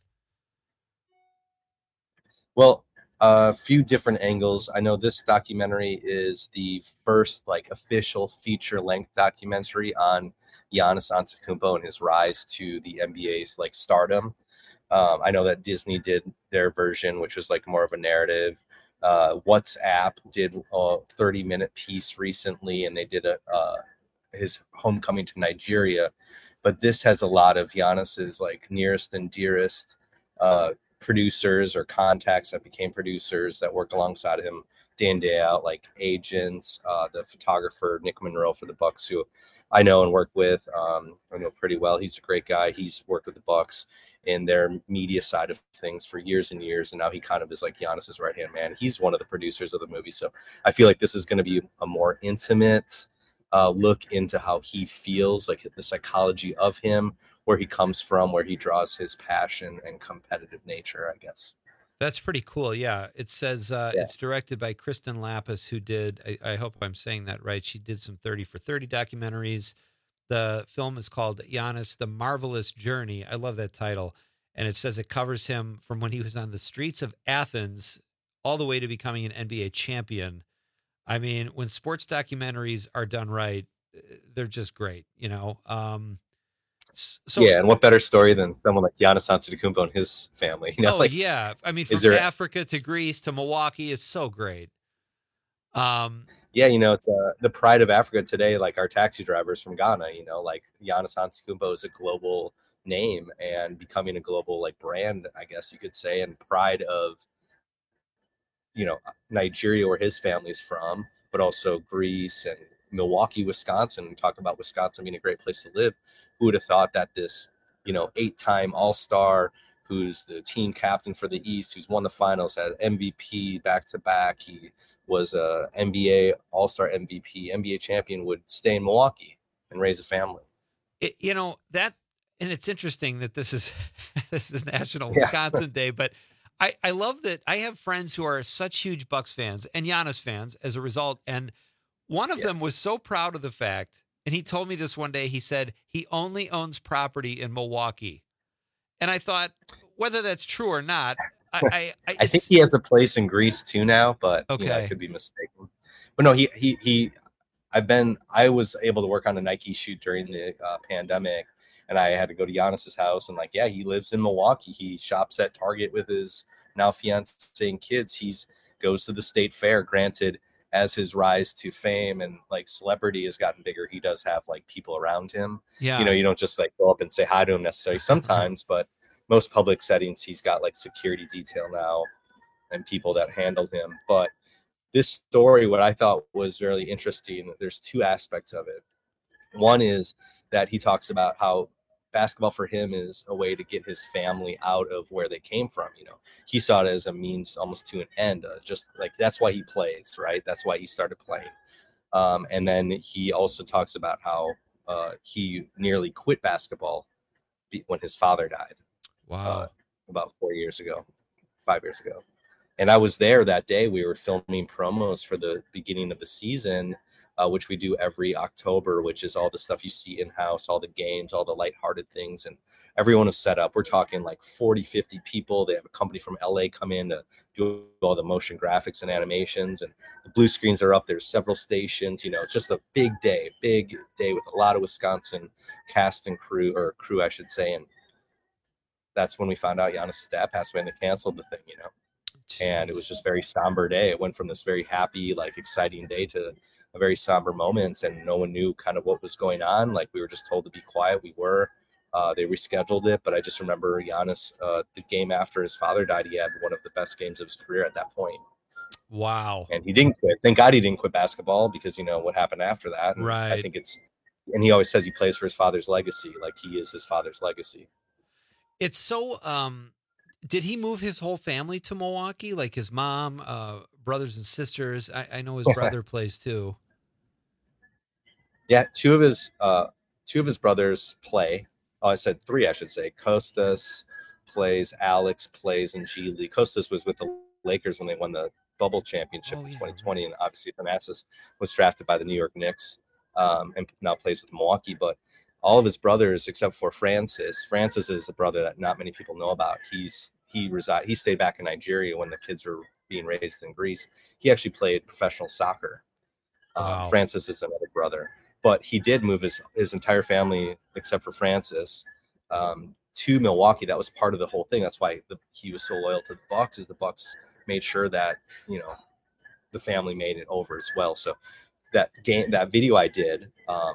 S4: Well, a few different angles. I know this documentary is the first like official feature-length documentary on Giannis Antetokounmpo and his rise to the N B A's like stardom. Um, I know that Disney did their version, which was like more of a narrative. Uh, WhatsApp did a thirty-minute piece recently, and they did a uh, his homecoming to Nigeria. But this has a lot of Giannis's like nearest and dearest uh, producers or contacts that became producers that work alongside him day in day out, like agents, uh, the photographer Nick Monroe for the Bucks, who I know and work with. Um, I know pretty well. He's a great guy. He's worked with the Bucks in their media side of things for years and years, and now he kind of is like Giannis's right hand man. He's one of the producers of the movie, so I feel like this is going to be a more intimate uh, look into how he feels, like the psychology of him, where he comes from, where he draws his passion and competitive nature, I guess.
S14: That's pretty cool. Yeah. It says uh,
S4: Yeah.
S14: it's directed by Kristen Lapis, who did, I, I hope I'm saying that right. She did some thirty for thirty documentaries. The film is called Giannis, The Marvelous Journey. I love that title. And it says it covers him from when he was on the streets of Athens all the way to becoming an N B A champion. I mean, when sports documentaries are done right, they're just great, you know? Um, So
S4: yeah, and what better story than someone like Giannis Antetokounmpo and his family? You know,
S14: oh
S4: like,
S14: yeah, I mean, from
S4: is there?
S14: Africa to Greece to Milwaukee is so great. Um,
S4: Yeah, you know, it's uh, the pride of Africa today. Like our taxi drivers from Ghana, you know, like Giannis Antetokounmpo is a global name and becoming a global like brand, I guess you could say, and pride of, you know, Nigeria, where his family's from, but also Greece and Milwaukee, Wisconsin. We talk about Wisconsin being a great place to live. Who would have thought that this, you know, eight-time All-Star, who's the team captain for the East, who's won the finals, had M V P back-to-back. He was a N B A All-Star M V P, N B A champion, would stay in Milwaukee and raise a family.
S14: it, you know that, and it's interesting that this is this is National
S4: Yeah.
S14: Wisconsin Day, but I I love that I have friends who are such huge Bucks fans and Giannis fans as a result, and one of
S4: Yeah.
S14: them was so proud of the fact, and he told me this one day. He said he only owns property in Milwaukee, and I thought whether that's true or not, I I, I,
S4: I think
S14: it's-
S4: he has a place in Greece too now, but you know, I
S14: Okay.
S4: could be mistaken. But no, he he he. I've been. I was able to work on a Nike shoot during the uh, pandemic, and I had to go to Giannis's house. And like, yeah, he lives in Milwaukee. He shops at Target with his now fiance and kids. He's goes to the state fair. Granted, as his rise to fame and like celebrity has gotten bigger, he does have like people around him.
S14: Yeah.
S4: You know, you don't just like go up and say hi to him necessarily sometimes, but most public settings, he's got like security detail now and people that handle him. But this story, what I thought was really interesting, there's two aspects of it. One is that he talks about how basketball for him is a way to get his family out of where they came from. You know, he saw it as a means almost to an end. Uh, just like that's why he plays, right? That's why he started playing. Um, and then he also talks about how uh, he nearly quit basketball when his father died.
S14: Wow.
S4: Uh, about four years ago, five years ago. And I was there that day. We were filming promos for the beginning of the season, uh, which we do every October, which is all the stuff you see in-house, all the games, all the lighthearted things. And everyone is set up. We're talking like forty, fifty people. They have a company from L A come in to do all the motion graphics and animations. And the blue screens are up. There's several stations. You know, it's just a big day, big day with a lot of Wisconsin cast and crew, or crew, I should say. And that's when we found out Giannis' dad passed away and they canceled the thing, you know. And it was just very somber day. It went from this very happy, like exciting day to a very somber moment, and no one knew kind of what was going on. Like we were just told to be quiet. We were. Uh, they rescheduled it, but I just remember Giannis, uh, the game after his father died, he had one of the best games of his career at that point.
S14: Wow.
S4: And he didn't quit. Thank God he didn't quit basketball, because you know what happened after that. And
S14: right.
S4: I think it's, and he always says he plays for his father's legacy. Like he is his father's legacy.
S14: It's so. Um, did he move his whole family to Milwaukee? Like his mom, uh, brothers and sisters? I, I know his brother plays too.
S4: Yeah, two of his uh, two of his brothers play. Oh, I said three, I should say. Kostas plays, Alex plays in G League. Kostas was with the Lakers when they won the bubble championship oh, in yeah, twenty twenty, right. And obviously Thanasis was drafted by the New York Knicks um, and now plays with Milwaukee. But all of his brothers, except for Francis, Francis is a brother that not many people know about. He's he reside he stayed back in Nigeria when the kids were being raised in Greece. He actually played professional soccer. Wow. Um, Francis is another brother. But he did move his, his entire family, except for Francis, um, to Milwaukee. That was part of the whole thing. That's why the, he was so loyal to the Bucks. Is the Bucks made sure that, you know, the family made it over as well. So that game, that video I did, um,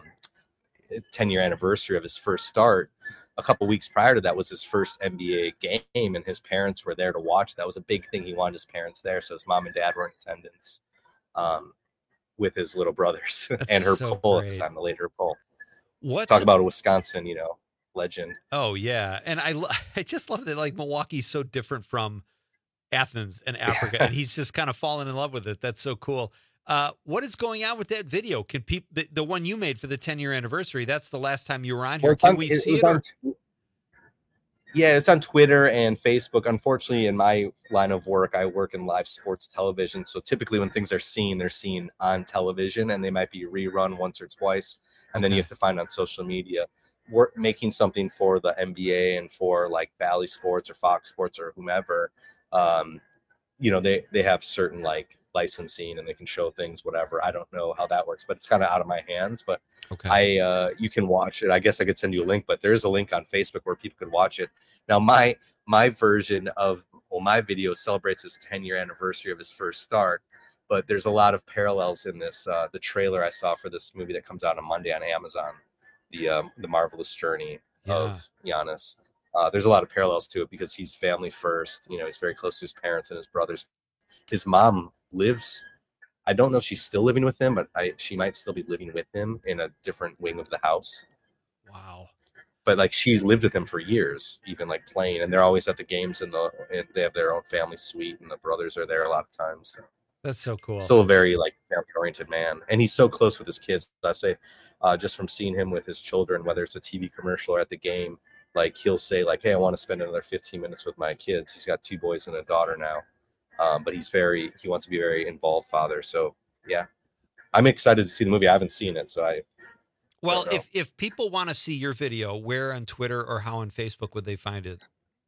S4: ten year anniversary of his first start, a couple weeks prior to that was his first N B A game, and his parents were there to watch. That was a big thing. He wanted his parents there, so his mom and dad were in attendance. Um, with his little brothers and her
S14: so
S4: Cole
S14: great.
S4: at the time, the later Cole.
S14: What
S4: talk about a Wisconsin, you know, legend.
S14: Oh yeah, and I lo- I just love that like Milwaukee's so different from Athens and Africa, yeah. And he's just kind of fallen in love with it. That's so cool. Uh, what is going on with that video? Can people the, the one you made for the ten year anniversary? That's the last time you were on here.
S4: Well,
S14: Can
S4: on,
S14: we
S4: it,
S14: see
S4: it?
S14: it? Or-
S4: on, yeah, it's on Twitter and Facebook. Unfortunately, in my line of work, I work in live sports television. So typically when things are seen, they're seen on television, and they might be rerun once or twice. And okay. Then you have to find on social media. We're making something for the N B A and for like Bally Sports or Fox Sports or whomever. Um, you know, they, they have certain like licensing and they can show things, whatever. I don't know how that works, but it's kind of out of my hands. But
S14: okay.
S4: I, uh, you can watch it. I guess I could send you a link, but there's a link on Facebook where people could watch it. Now, my my version of, well, my video celebrates his ten year anniversary of his first start, but there's a lot of parallels in this. Uh, the trailer I saw for this movie that comes out on Monday on Amazon, the um, the Marvelous Journey yeah. of Giannis. Uh, there's a lot of parallels to it because he's family first. You know, he's very close to his parents and his brothers. His mom lives, I don't know if she's still living with him, but I, she might still be living with him in a different wing of the house.
S14: Wow.
S4: But like she lived with him for years, even like playing, and they're always at the games, and the and they have their own family suite, and the brothers are there a lot of times. So.
S14: That's so cool.
S4: Still a very like family-oriented man, and he's so close with his kids. I say, uh, just from seeing him with his children, whether it's a T V commercial or at the game, like he'll say like, "Hey, I want to spend another fifteen minutes with my kids." He's got two boys and a daughter now, um, but he's very he wants to be a very involved father. So yeah, I'm excited to see the movie. I haven't seen it, so I.
S14: Well, if if people want to see your video, where on Twitter or how on Facebook would they find it?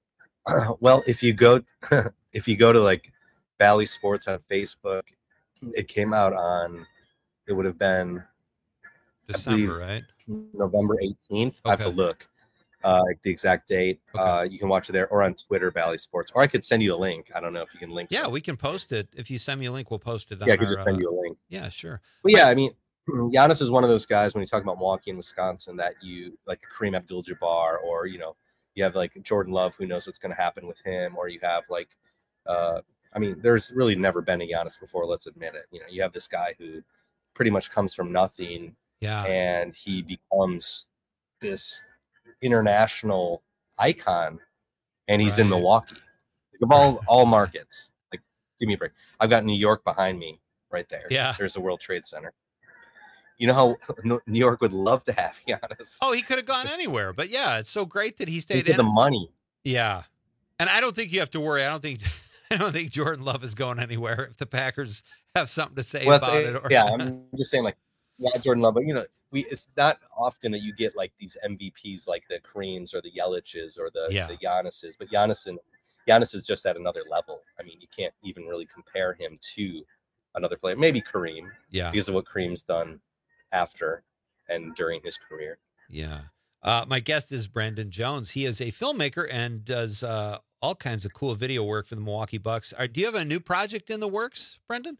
S4: Well, if you go if you go to like Bally Sports on Facebook, it came out on it would have been
S14: December, right?
S4: November eighteenth. Okay. I have to look uh like the exact date. Okay. Uh you can watch it there or on Twitter, Bally Sports, or I could send you a link. I don't know if you can link.
S14: Yeah,
S4: something.
S14: We can post it. If you send me a link, we'll post it on
S4: yeah, I could
S14: our,
S4: just send
S14: uh,
S4: you a link.
S14: Yeah, sure.
S4: But yeah, I mean, Giannis is one of those guys when you talk about Milwaukee and Wisconsin that you like a Kareem Abdul-Jabbar, or you know, you have like Jordan Love, who knows what's going to happen with him, or you have like, uh, I mean, there's really never been a Giannis before. Let's admit it. You know, you have this guy who pretty much comes from nothing,
S14: yeah,
S4: and he becomes this international icon, and he's in
S14: Right.
S4: Milwaukee. Like, of all all markets, like, give me a break. I've got New York behind me right there.
S14: Yeah.
S4: There's the World Trade Center. You know how New York would love to have Giannis.
S14: Oh, he could have gone anywhere, but yeah, it's so great that he stayed
S4: Think of
S14: in.
S4: the money.
S14: Yeah, and I don't think you have to worry. I don't think I don't think Jordan Love is going anywhere if the Packers have something to say
S4: Well,
S14: about
S4: it's-
S14: it. Or,
S4: yeah, I'm just saying, like, yeah, Jordan Love, but you know, we it's not often that you get like these M V Ps like the Kareems or the Yeliches or the
S14: Yeah.
S4: the Giannis's, but Giannis and Giannis is just at another level. I mean, you can't even really compare him to another player. Maybe Kareem,
S14: Yeah.
S4: because of what Kareem's done after and during his career.
S14: Yeah. Uh, my guest is Brendan Jones. He is a filmmaker and does uh, all kinds of cool video work for the Milwaukee Bucks. Are, do you have a new project in the works, Brendan?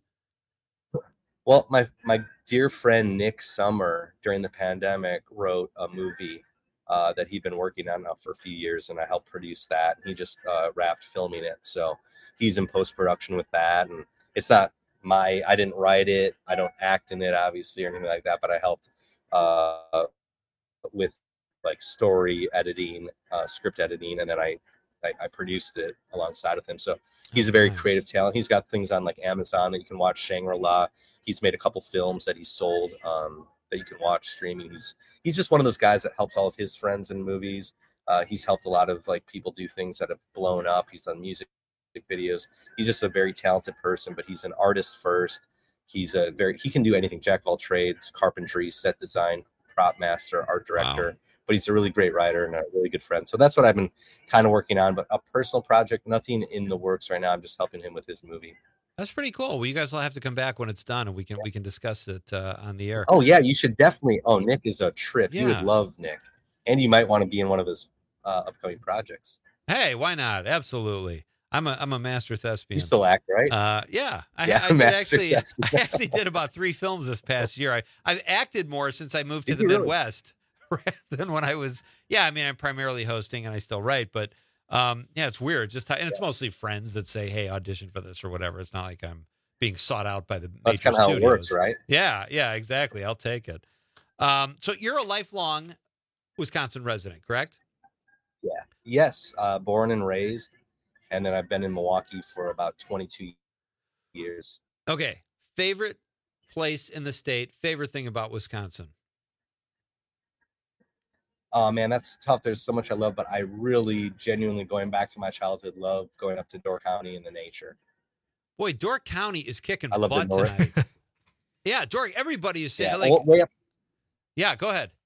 S4: Well, my my dear friend Nick Summer during the pandemic wrote a movie uh, that he'd been working on now for a few years, and I helped produce that. He just uh, wrapped filming it, so he's in post production with that. And it's not my, I didn't write it, I don't act in it, obviously, or anything like that, but I helped uh, with like story editing, uh, script editing, and then I, I I produced it alongside with him. So he's a very
S14: nice.
S4: creative talent. He's got things on like Amazon that you can watch, Shangri-La. He's made a couple films that he sold um, that you can watch streaming. He's he's just one of those guys that helps all of his friends in movies. Uh, he's helped a lot of like people do things that have blown up. He's done music videos. He's just a very talented person, but he's an artist first. He's a very he can do anything. Jack of all trades, carpentry, set design, prop master, art director.
S14: Wow.
S4: But he's a really great writer and a really good friend. So that's what I've been kind of working on. But a personal project, nothing in the works right now. I'm just helping him with his movie.
S14: That's pretty cool. Well, you guys will have to come back when it's done, and we can we can discuss it uh, on the air.
S4: Oh yeah, you should definitely. Oh, Nick is a trip. You
S14: Yeah.
S4: would love Nick, and you might want to be in one of his uh, upcoming projects.
S14: Hey, why not? Absolutely. I'm a I'm a master thespian.
S4: You still act, right?
S14: Uh, yeah, I,
S4: Yeah,
S14: I did
S4: master
S14: actually.
S4: thespian.
S14: I actually did about three films this past year. I I've acted more since I moved to
S4: Did
S14: the
S4: you really?
S14: Midwest rather than when I was. Yeah, I mean, I'm primarily hosting and I still write, but um, yeah, it's weird. Just how, and it's mostly friends that say, "Hey, audition for this" or whatever. It's not like I'm being sought out by the major
S4: That's kind of how it works,
S14: studios.
S4: right?
S14: Yeah, yeah, exactly. I'll take it. Um, so you're a lifelong Wisconsin resident, correct?
S4: Yeah. Yes. Uh, born and raised, and then I've been in Milwaukee for about twenty-two years.
S14: Okay. Favorite place in the state, favorite thing about Wisconsin?
S4: Oh man, that's tough. There's so much I love, but I really genuinely, going back to my childhood, love going up to Door County and the nature.
S14: Boy, Door County is kicking
S4: I love the
S14: butt
S4: north.
S14: tonight. Yeah, Door, everybody is saying,
S4: Yeah,
S14: like,
S4: well, way up.
S14: yeah, go ahead.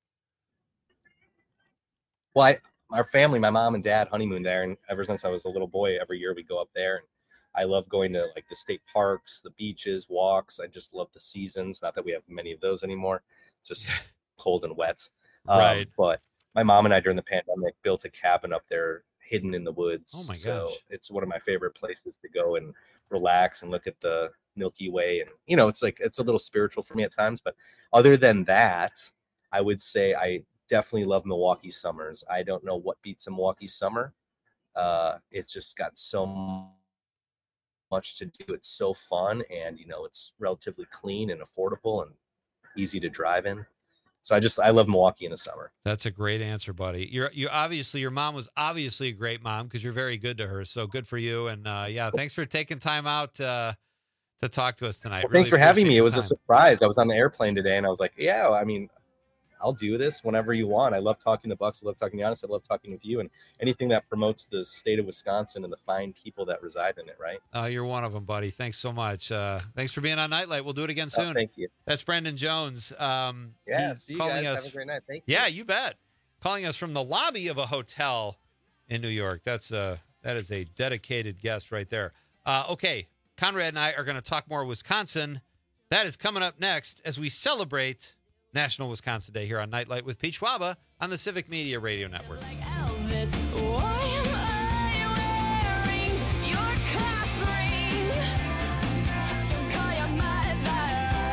S4: Well, I, our family, my mom and dad honeymoon there, and ever since I was a little boy, every year we go up there, and I love going to like the state parks, the beaches, walks. I just love the seasons. Not that we have many of those anymore. It's just cold and wet. Um,
S14: Right.
S4: But my mom and I during the pandemic built a cabin up there, hidden in the woods.
S14: Oh my
S4: so
S14: gosh.
S4: it's one of my favorite places to go and relax and look at the Milky Way. And you know, it's like it's a little spiritual for me at times. But other than that, I would say I definitely love Milwaukee summers. I don't know what beats a Milwaukee summer. Uh, it's just got so much to do. It's so fun, and you know, it's relatively clean and affordable and easy to drive in. So I just I love Milwaukee in the summer.
S14: That's a great answer, buddy. You're you obviously your mom was obviously a great mom because you're very good to her. So good for you. And uh, yeah, thanks for taking time out uh, to talk to us tonight.
S4: Well,
S14: Really
S4: thanks for having
S14: appreciate
S4: me. It
S14: the
S4: was a
S14: time.
S4: surprise. I was on the airplane today, and I was like, "Yeah, I mean, I'll do this whenever you want." I love talking to Bucks. I love talking to Giannis. I love talking with you, and anything that promotes the state of Wisconsin and the fine people that reside in it. Right?
S14: Uh, you're one of them, buddy. Thanks so much. Uh, thanks for being on Nightlight. We'll do it again
S4: Oh,
S14: soon.
S4: thank you.
S14: That's Brendan Jones. Um,
S4: Yeah.
S14: he's
S4: See you
S14: calling
S4: guys.
S14: us.
S4: Have a great night. Thank you.
S14: Yeah, you bet. Calling us from the lobby of a hotel in New York. That's a that is a dedicated guest right there. Uh, okay, Conrad and I are going to talk more Wisconsin. That is coming up next as we celebrate National Wisconsin Day here on Nightlight with Pete Schwaba on the Civic Media Radio Network.
S17: Elvis, why am I wearing your class ring? Don't call your mother,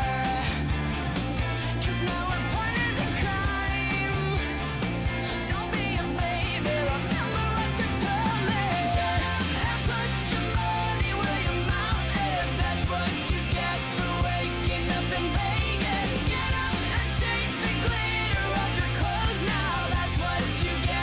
S17: 'cause now we're partners in crime. Don't be a baby, remember what you told me. And put your money where your mouth is. That's what you get for waking up in Vegas. Get up and shake the glitter off your clothes now. That's what you get.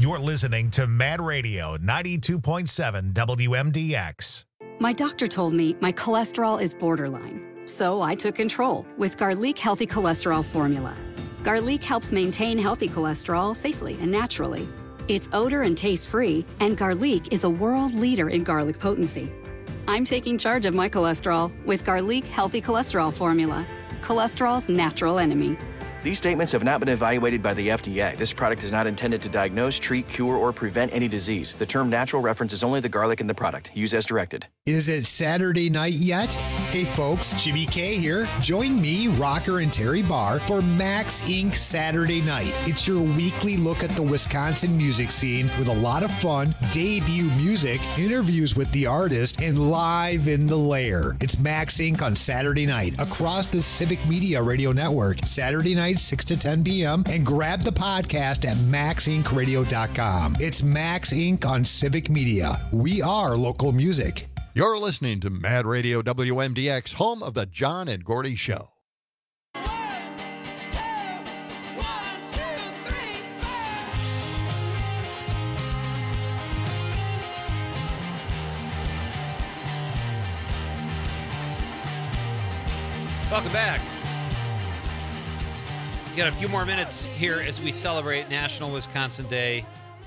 S1: You're listening to Mad Radio ninety-two point seven W M D X.
S5: My doctor told me my cholesterol is borderline, so I took control with Garlic Healthy Cholesterol Formula. Garlic helps maintain healthy cholesterol safely and naturally. It's odor and taste-free, and Garlic is a world leader in garlic potency. I'm taking charge of my cholesterol with Garlic Healthy Cholesterol Formula, cholesterol's natural enemy.
S6: These statements have not been evaluated by the F D A. This product is not intended to diagnose, treat, cure, or prevent any disease. The term natural references only the garlic in the product. Use as directed.
S26: Is it Saturday night yet? Hey folks, Jimmy K here. Join me, Rocker, and Terry Barr for Max Incorporated Saturday Night. It's your weekly look at the Wisconsin music scene with a lot of fun, debut music, interviews with the artist, and live in the lair. It's Max Incorporated on Saturday night across the Civic Media Radio Network. Saturday night, six to ten p.m. and grab the podcast at max inc radio dot com. It's Max Incorporated on Civic Media. We are local music.
S7: You're listening to Mad Radio W M D X, home of the John and Gordy Show.
S14: Welcome back. We got a few more minutes here as we celebrate National Wisconsin Day.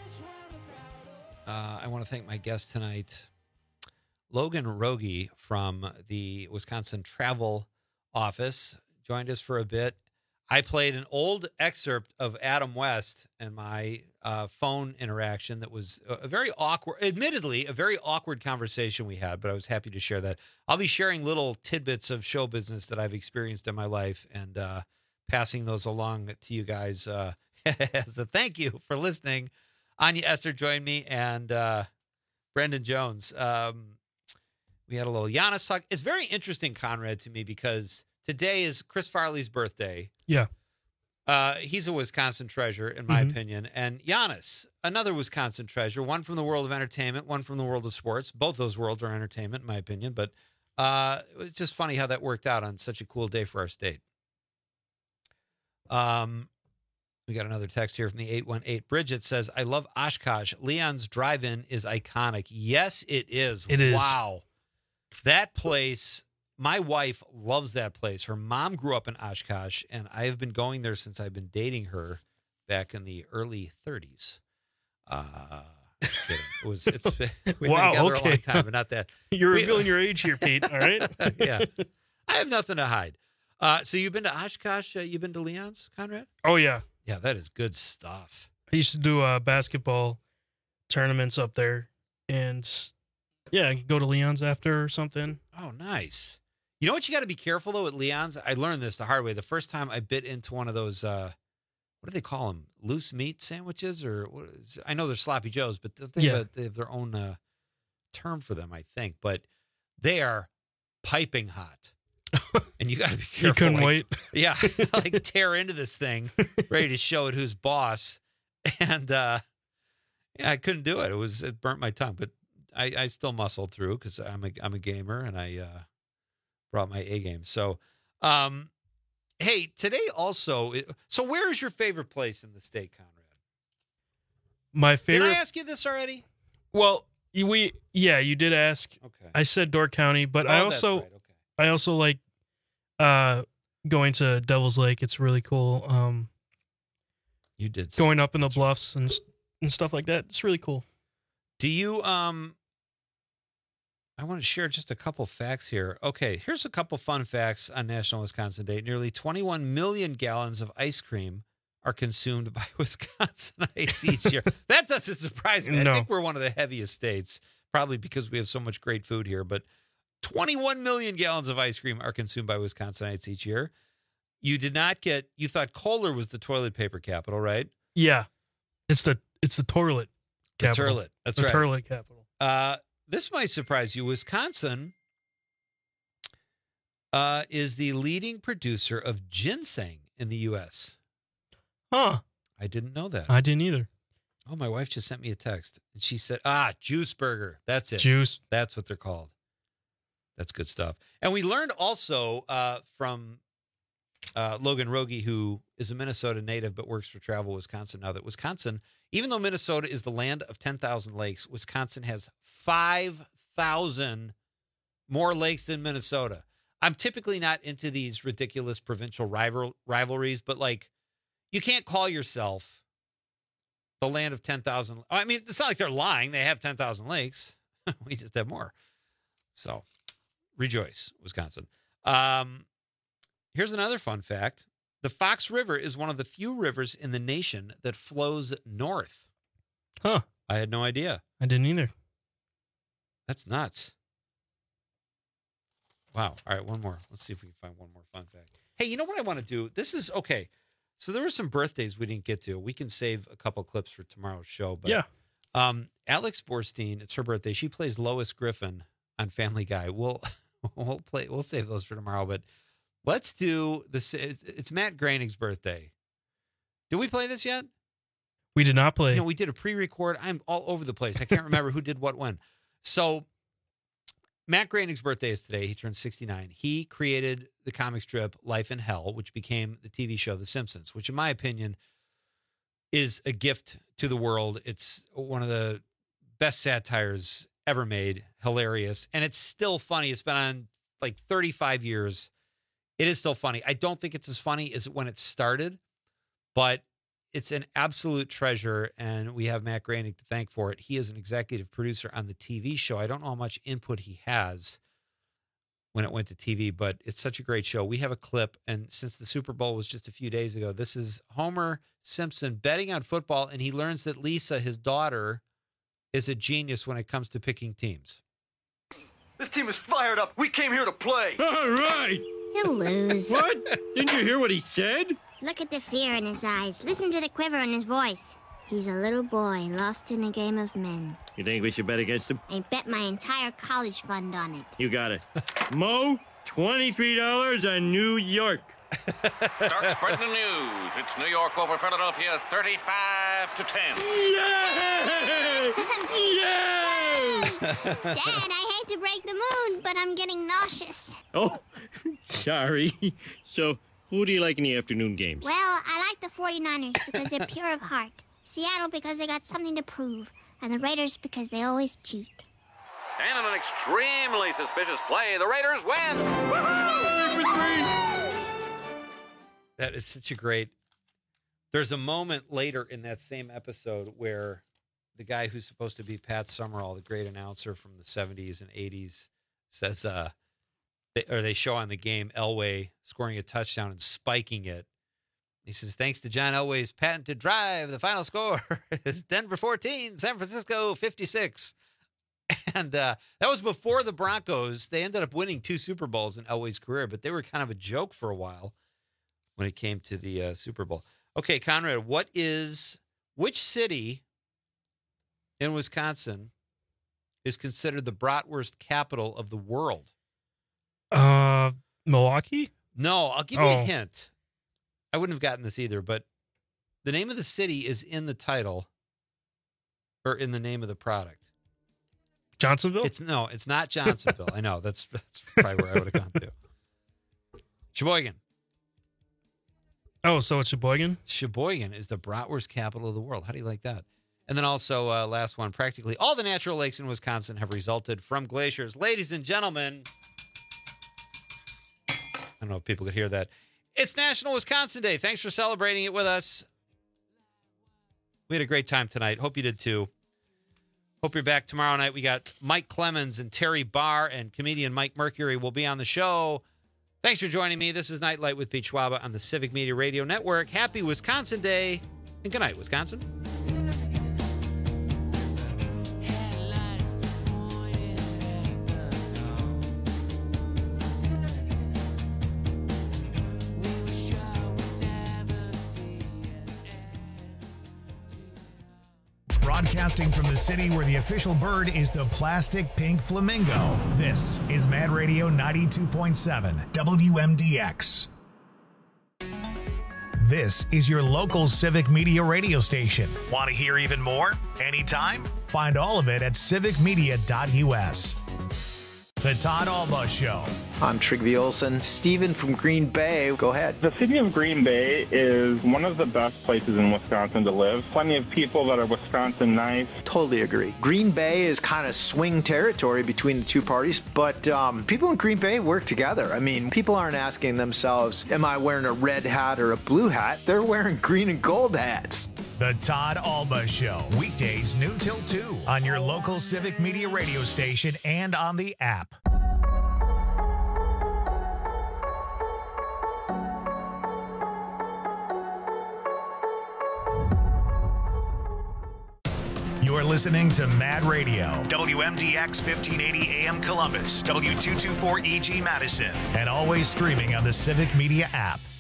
S14: Uh, I want to thank my guest tonight, Logan Rogie from the Wisconsin Travel Office, joined us for a bit. I played an old excerpt of Adam West and my uh, phone interaction that was a very awkward, admittedly, a very awkward conversation we had, but I was happy to share that. I'll be sharing little tidbits of show business that I've experienced in my life and uh, passing those along to you guys uh, as a thank you for listening. Anya Esther joined me and uh, Brendan Jones. Um, we had a little Giannis talk. It's very interesting, Conrad, to me because today is Chris Farley's birthday.
S15: Yeah.
S14: Uh, he's a Wisconsin treasure, in my
S15: Mhm.
S14: opinion. And Giannis, another Wisconsin treasure, one from the world of entertainment, one from the world of sports. Both those worlds are entertainment, in my opinion. But uh, it's just funny how that worked out on such a cool day for our state. Um, we got another text here from the eight one eight. Bridget says, I love Oshkosh. Leon's Drive-In is iconic. Yes, it is.
S15: It is.
S14: Wow. That place, my wife loves that place. Her mom grew up in Oshkosh, and I have been going there since I've been dating her back in the early thirties. Uh, I'm kidding. It was, it's, we've been
S15: Wow,
S14: together
S15: okay.
S14: a long time, but not that.
S15: You're
S14: We-
S15: revealing your age here, Pete. All right.
S14: yeah. I have nothing to hide. Uh, so you've been to Oshkosh? Uh, you've been to Leon's, Conrad?
S15: Oh, yeah.
S14: Yeah, that is good stuff.
S15: I used to do uh, basketball tournaments up there. And, yeah, go to Leon's after or something.
S14: Oh, nice. You know what you got to be careful, though, at Leon's? I learned this the hard way. The first time I bit into one of those, uh, what do they call them? Loose meat sandwiches? Or what is, I know they're Sloppy Joes, but they,
S15: Yeah.
S14: have, a, they have their own uh, term for them, I think. But they are piping hot. And you got to be careful.
S15: You couldn't
S14: like,
S15: wait.
S14: Yeah, like tear into this thing, ready to show it who's boss. And uh, yeah, I couldn't do it. It was it burnt my tongue, but I, I still muscled through because I'm a I'm a gamer and I uh, brought my A game. So, um, hey, today also. So, where is your favorite place in the state, Conrad?
S15: My favorite.
S14: Did I ask you this already?
S15: Well, you- we yeah, you did ask.
S14: Okay.
S15: I said Door County, but I
S14: Oh, that's
S15: also
S14: right, okay.
S15: I also like uh going to Devil's Lake. It's really cool. Um
S14: You did
S15: going up in the bluffs and s- and stuff like that. It's really cool.
S14: Do you um I want to share just a couple facts here. Okay, here's a couple fun facts on National Wisconsin Day. Nearly twenty-one million gallons of ice cream are consumed by Wisconsinites each year. That doesn't surprise me.
S15: No.
S14: I think we're one of the heaviest states, probably because we have so much great food here, but twenty-one million gallons of ice cream are consumed by Wisconsinites each year. You did not get, you thought Kohler was the toilet paper capital, right?
S15: Yeah. It's the it's the toilet
S14: The
S15: capital.
S14: turlet. That's
S15: the
S14: right.
S15: toilet capital.
S14: Uh, this might surprise you. Wisconsin uh, is the leading producer of ginseng in the U S
S15: Huh.
S14: I didn't know that.
S15: I didn't either.
S14: Oh, my wife just sent me a text. And she said, ah, Juice Burger. That's it.
S15: Juice.
S14: That's what they're called. That's good stuff. And we learned also uh, from uh, Logan Rogie, who is a Minnesota native but works for Travel Wisconsin now, that Wisconsin Even though Minnesota is the land of ten thousand lakes, Wisconsin has five thousand more lakes than Minnesota. I'm typically not into these ridiculous provincial rival rivalries, but like, you can't call yourself the land of ten thousand. I mean, it's not like they're lying. They have ten thousand lakes. We just have more. So rejoice, Wisconsin. Um, here's another fun fact. The Fox River is one of the few rivers in the nation that flows north.
S15: Huh.
S14: I had no idea.
S15: I didn't either.
S14: That's nuts. Wow. All right, one more. Let's see if we can find one more fun fact. Hey, you know what I want to do? This is, okay, so there were some birthdays we didn't get to. We can save a couple clips for tomorrow's show. But,
S15: yeah.
S14: Um, Alex Borstein, it's her birthday. She plays Lois Griffin on Family Guy. We'll, we'll, play, we'll save those for tomorrow, but let's do this. It's, it's Matt Groening's birthday. Did we play this yet?
S15: We did not play.
S14: You know, we did a pre-record. I'm all over the place. I can't remember who did what when. So Matt Groening's birthday is today. He turned sixty-nine. He created the comic strip Life in Hell, which became the T V show The Simpsons, which in my opinion is a gift to the world. It's one of the best satires ever made. Hilarious. And it's still funny. It's been on like thirty-five years. It is still funny. I don't think it's as funny as when it started, but it's an absolute treasure, and we have Matt Groening to thank for it. He is an executive producer on the T V show. I don't know how much input he has when it went to T V, but it's such a great show. We have a clip, and since the Super Bowl was just a few days ago, this is Homer Simpson betting on football, and he learns that Lisa, his daughter, is a genius when it comes to picking teams.
S8: This team is fired up. We came here to play.
S10: All right.
S11: He'll lose.
S10: What? Didn't you hear what he said?
S11: Look at the fear in his eyes. Listen to the quiver in his voice. He's a little boy lost in a game of men.
S10: You think we should bet against him?
S11: I bet my entire college fund on it.
S10: You got it. Mo, twenty-three dollars on New York.
S21: Start spreading the news. It's New York over Philadelphia, thirty-five to ten.
S11: Yay! Yay! Dad, I hate to break the mood, but I'm getting nauseous.
S10: Oh, sorry. So, who do you like in the afternoon games?
S11: Well, I like the forty-niners because they're pure of heart. Seattle because they got something to prove. And the Raiders because they always cheat.
S21: And in an extremely suspicious play, the Raiders win.
S14: That is such a great... There's a moment later in that same episode where the guy who's supposed to be Pat Summerall, the great announcer from the seventies and eighties, says, uh, they, or they show on the game Elway scoring a touchdown and spiking it. He says, thanks to John Elway's patented drive, the final score is Denver fourteen, San Francisco fifty-six. And uh, that was before the Broncos. They ended up winning two Super Bowls in Elway's career, but they were kind of a joke for a while when it came to the uh, Super Bowl. Okay, Conrad, what is, which city in Wisconsin is considered the bratwurst capital of the world?
S15: Uh, Milwaukee?
S14: No, I'll give you
S15: Oh.
S14: a hint. I wouldn't have gotten this either, but the name of the city is in the title or in the name of the product.
S15: Johnsonville?
S14: It's no, it's not Johnsonville. I know. That's that's probably where I would have gone to. Sheboygan.
S15: Oh, so it's Sheboygan?
S14: Sheboygan is the bratwurst capital of the world. How do you like that? And then also, uh, last one, practically all the natural lakes in Wisconsin have resulted from glaciers. Ladies and gentlemen, I don't know if people could hear that. It's National Wisconsin Day. Thanks for celebrating it with us. We had a great time tonight. Hope you did too. Hope you're back tomorrow night. We got Mike Clemens and Terry Barr and comedian Mike Mercury will be on the show. Thanks for joining me. This is Nightlight with Pete Schwaba on the Civic Media Radio Network. Happy Wisconsin Day, and good night, Wisconsin.
S1: Broadcasting from the city where the official bird is the plastic pink flamingo. This is Mad Radio ninety-two point seven W M D X. This is your local Civic Media radio station. Want to hear even more? Anytime? Find all of it at civic media dot U S. The Todd Alba Show.
S2: I'm Trigby Olson. Steven from Green Bay, go ahead.
S3: The city of Green Bay is one of the best places in Wisconsin to live. Plenty of people that are Wisconsin nice.
S2: Totally agree. Green Bay is kind of swing territory between the two parties, but um, people in Green Bay work together. I mean, people aren't asking themselves, am I wearing a red hat or a blue hat? They're wearing green and gold hats.
S1: The Todd Alba Show, weekdays noon till two on your local Civic Media radio station and on the app. You're listening to Mad Radio, W M D X fifteen eighty A M Columbus, W two twenty-four E G Madison, and always streaming on the Civic Media app.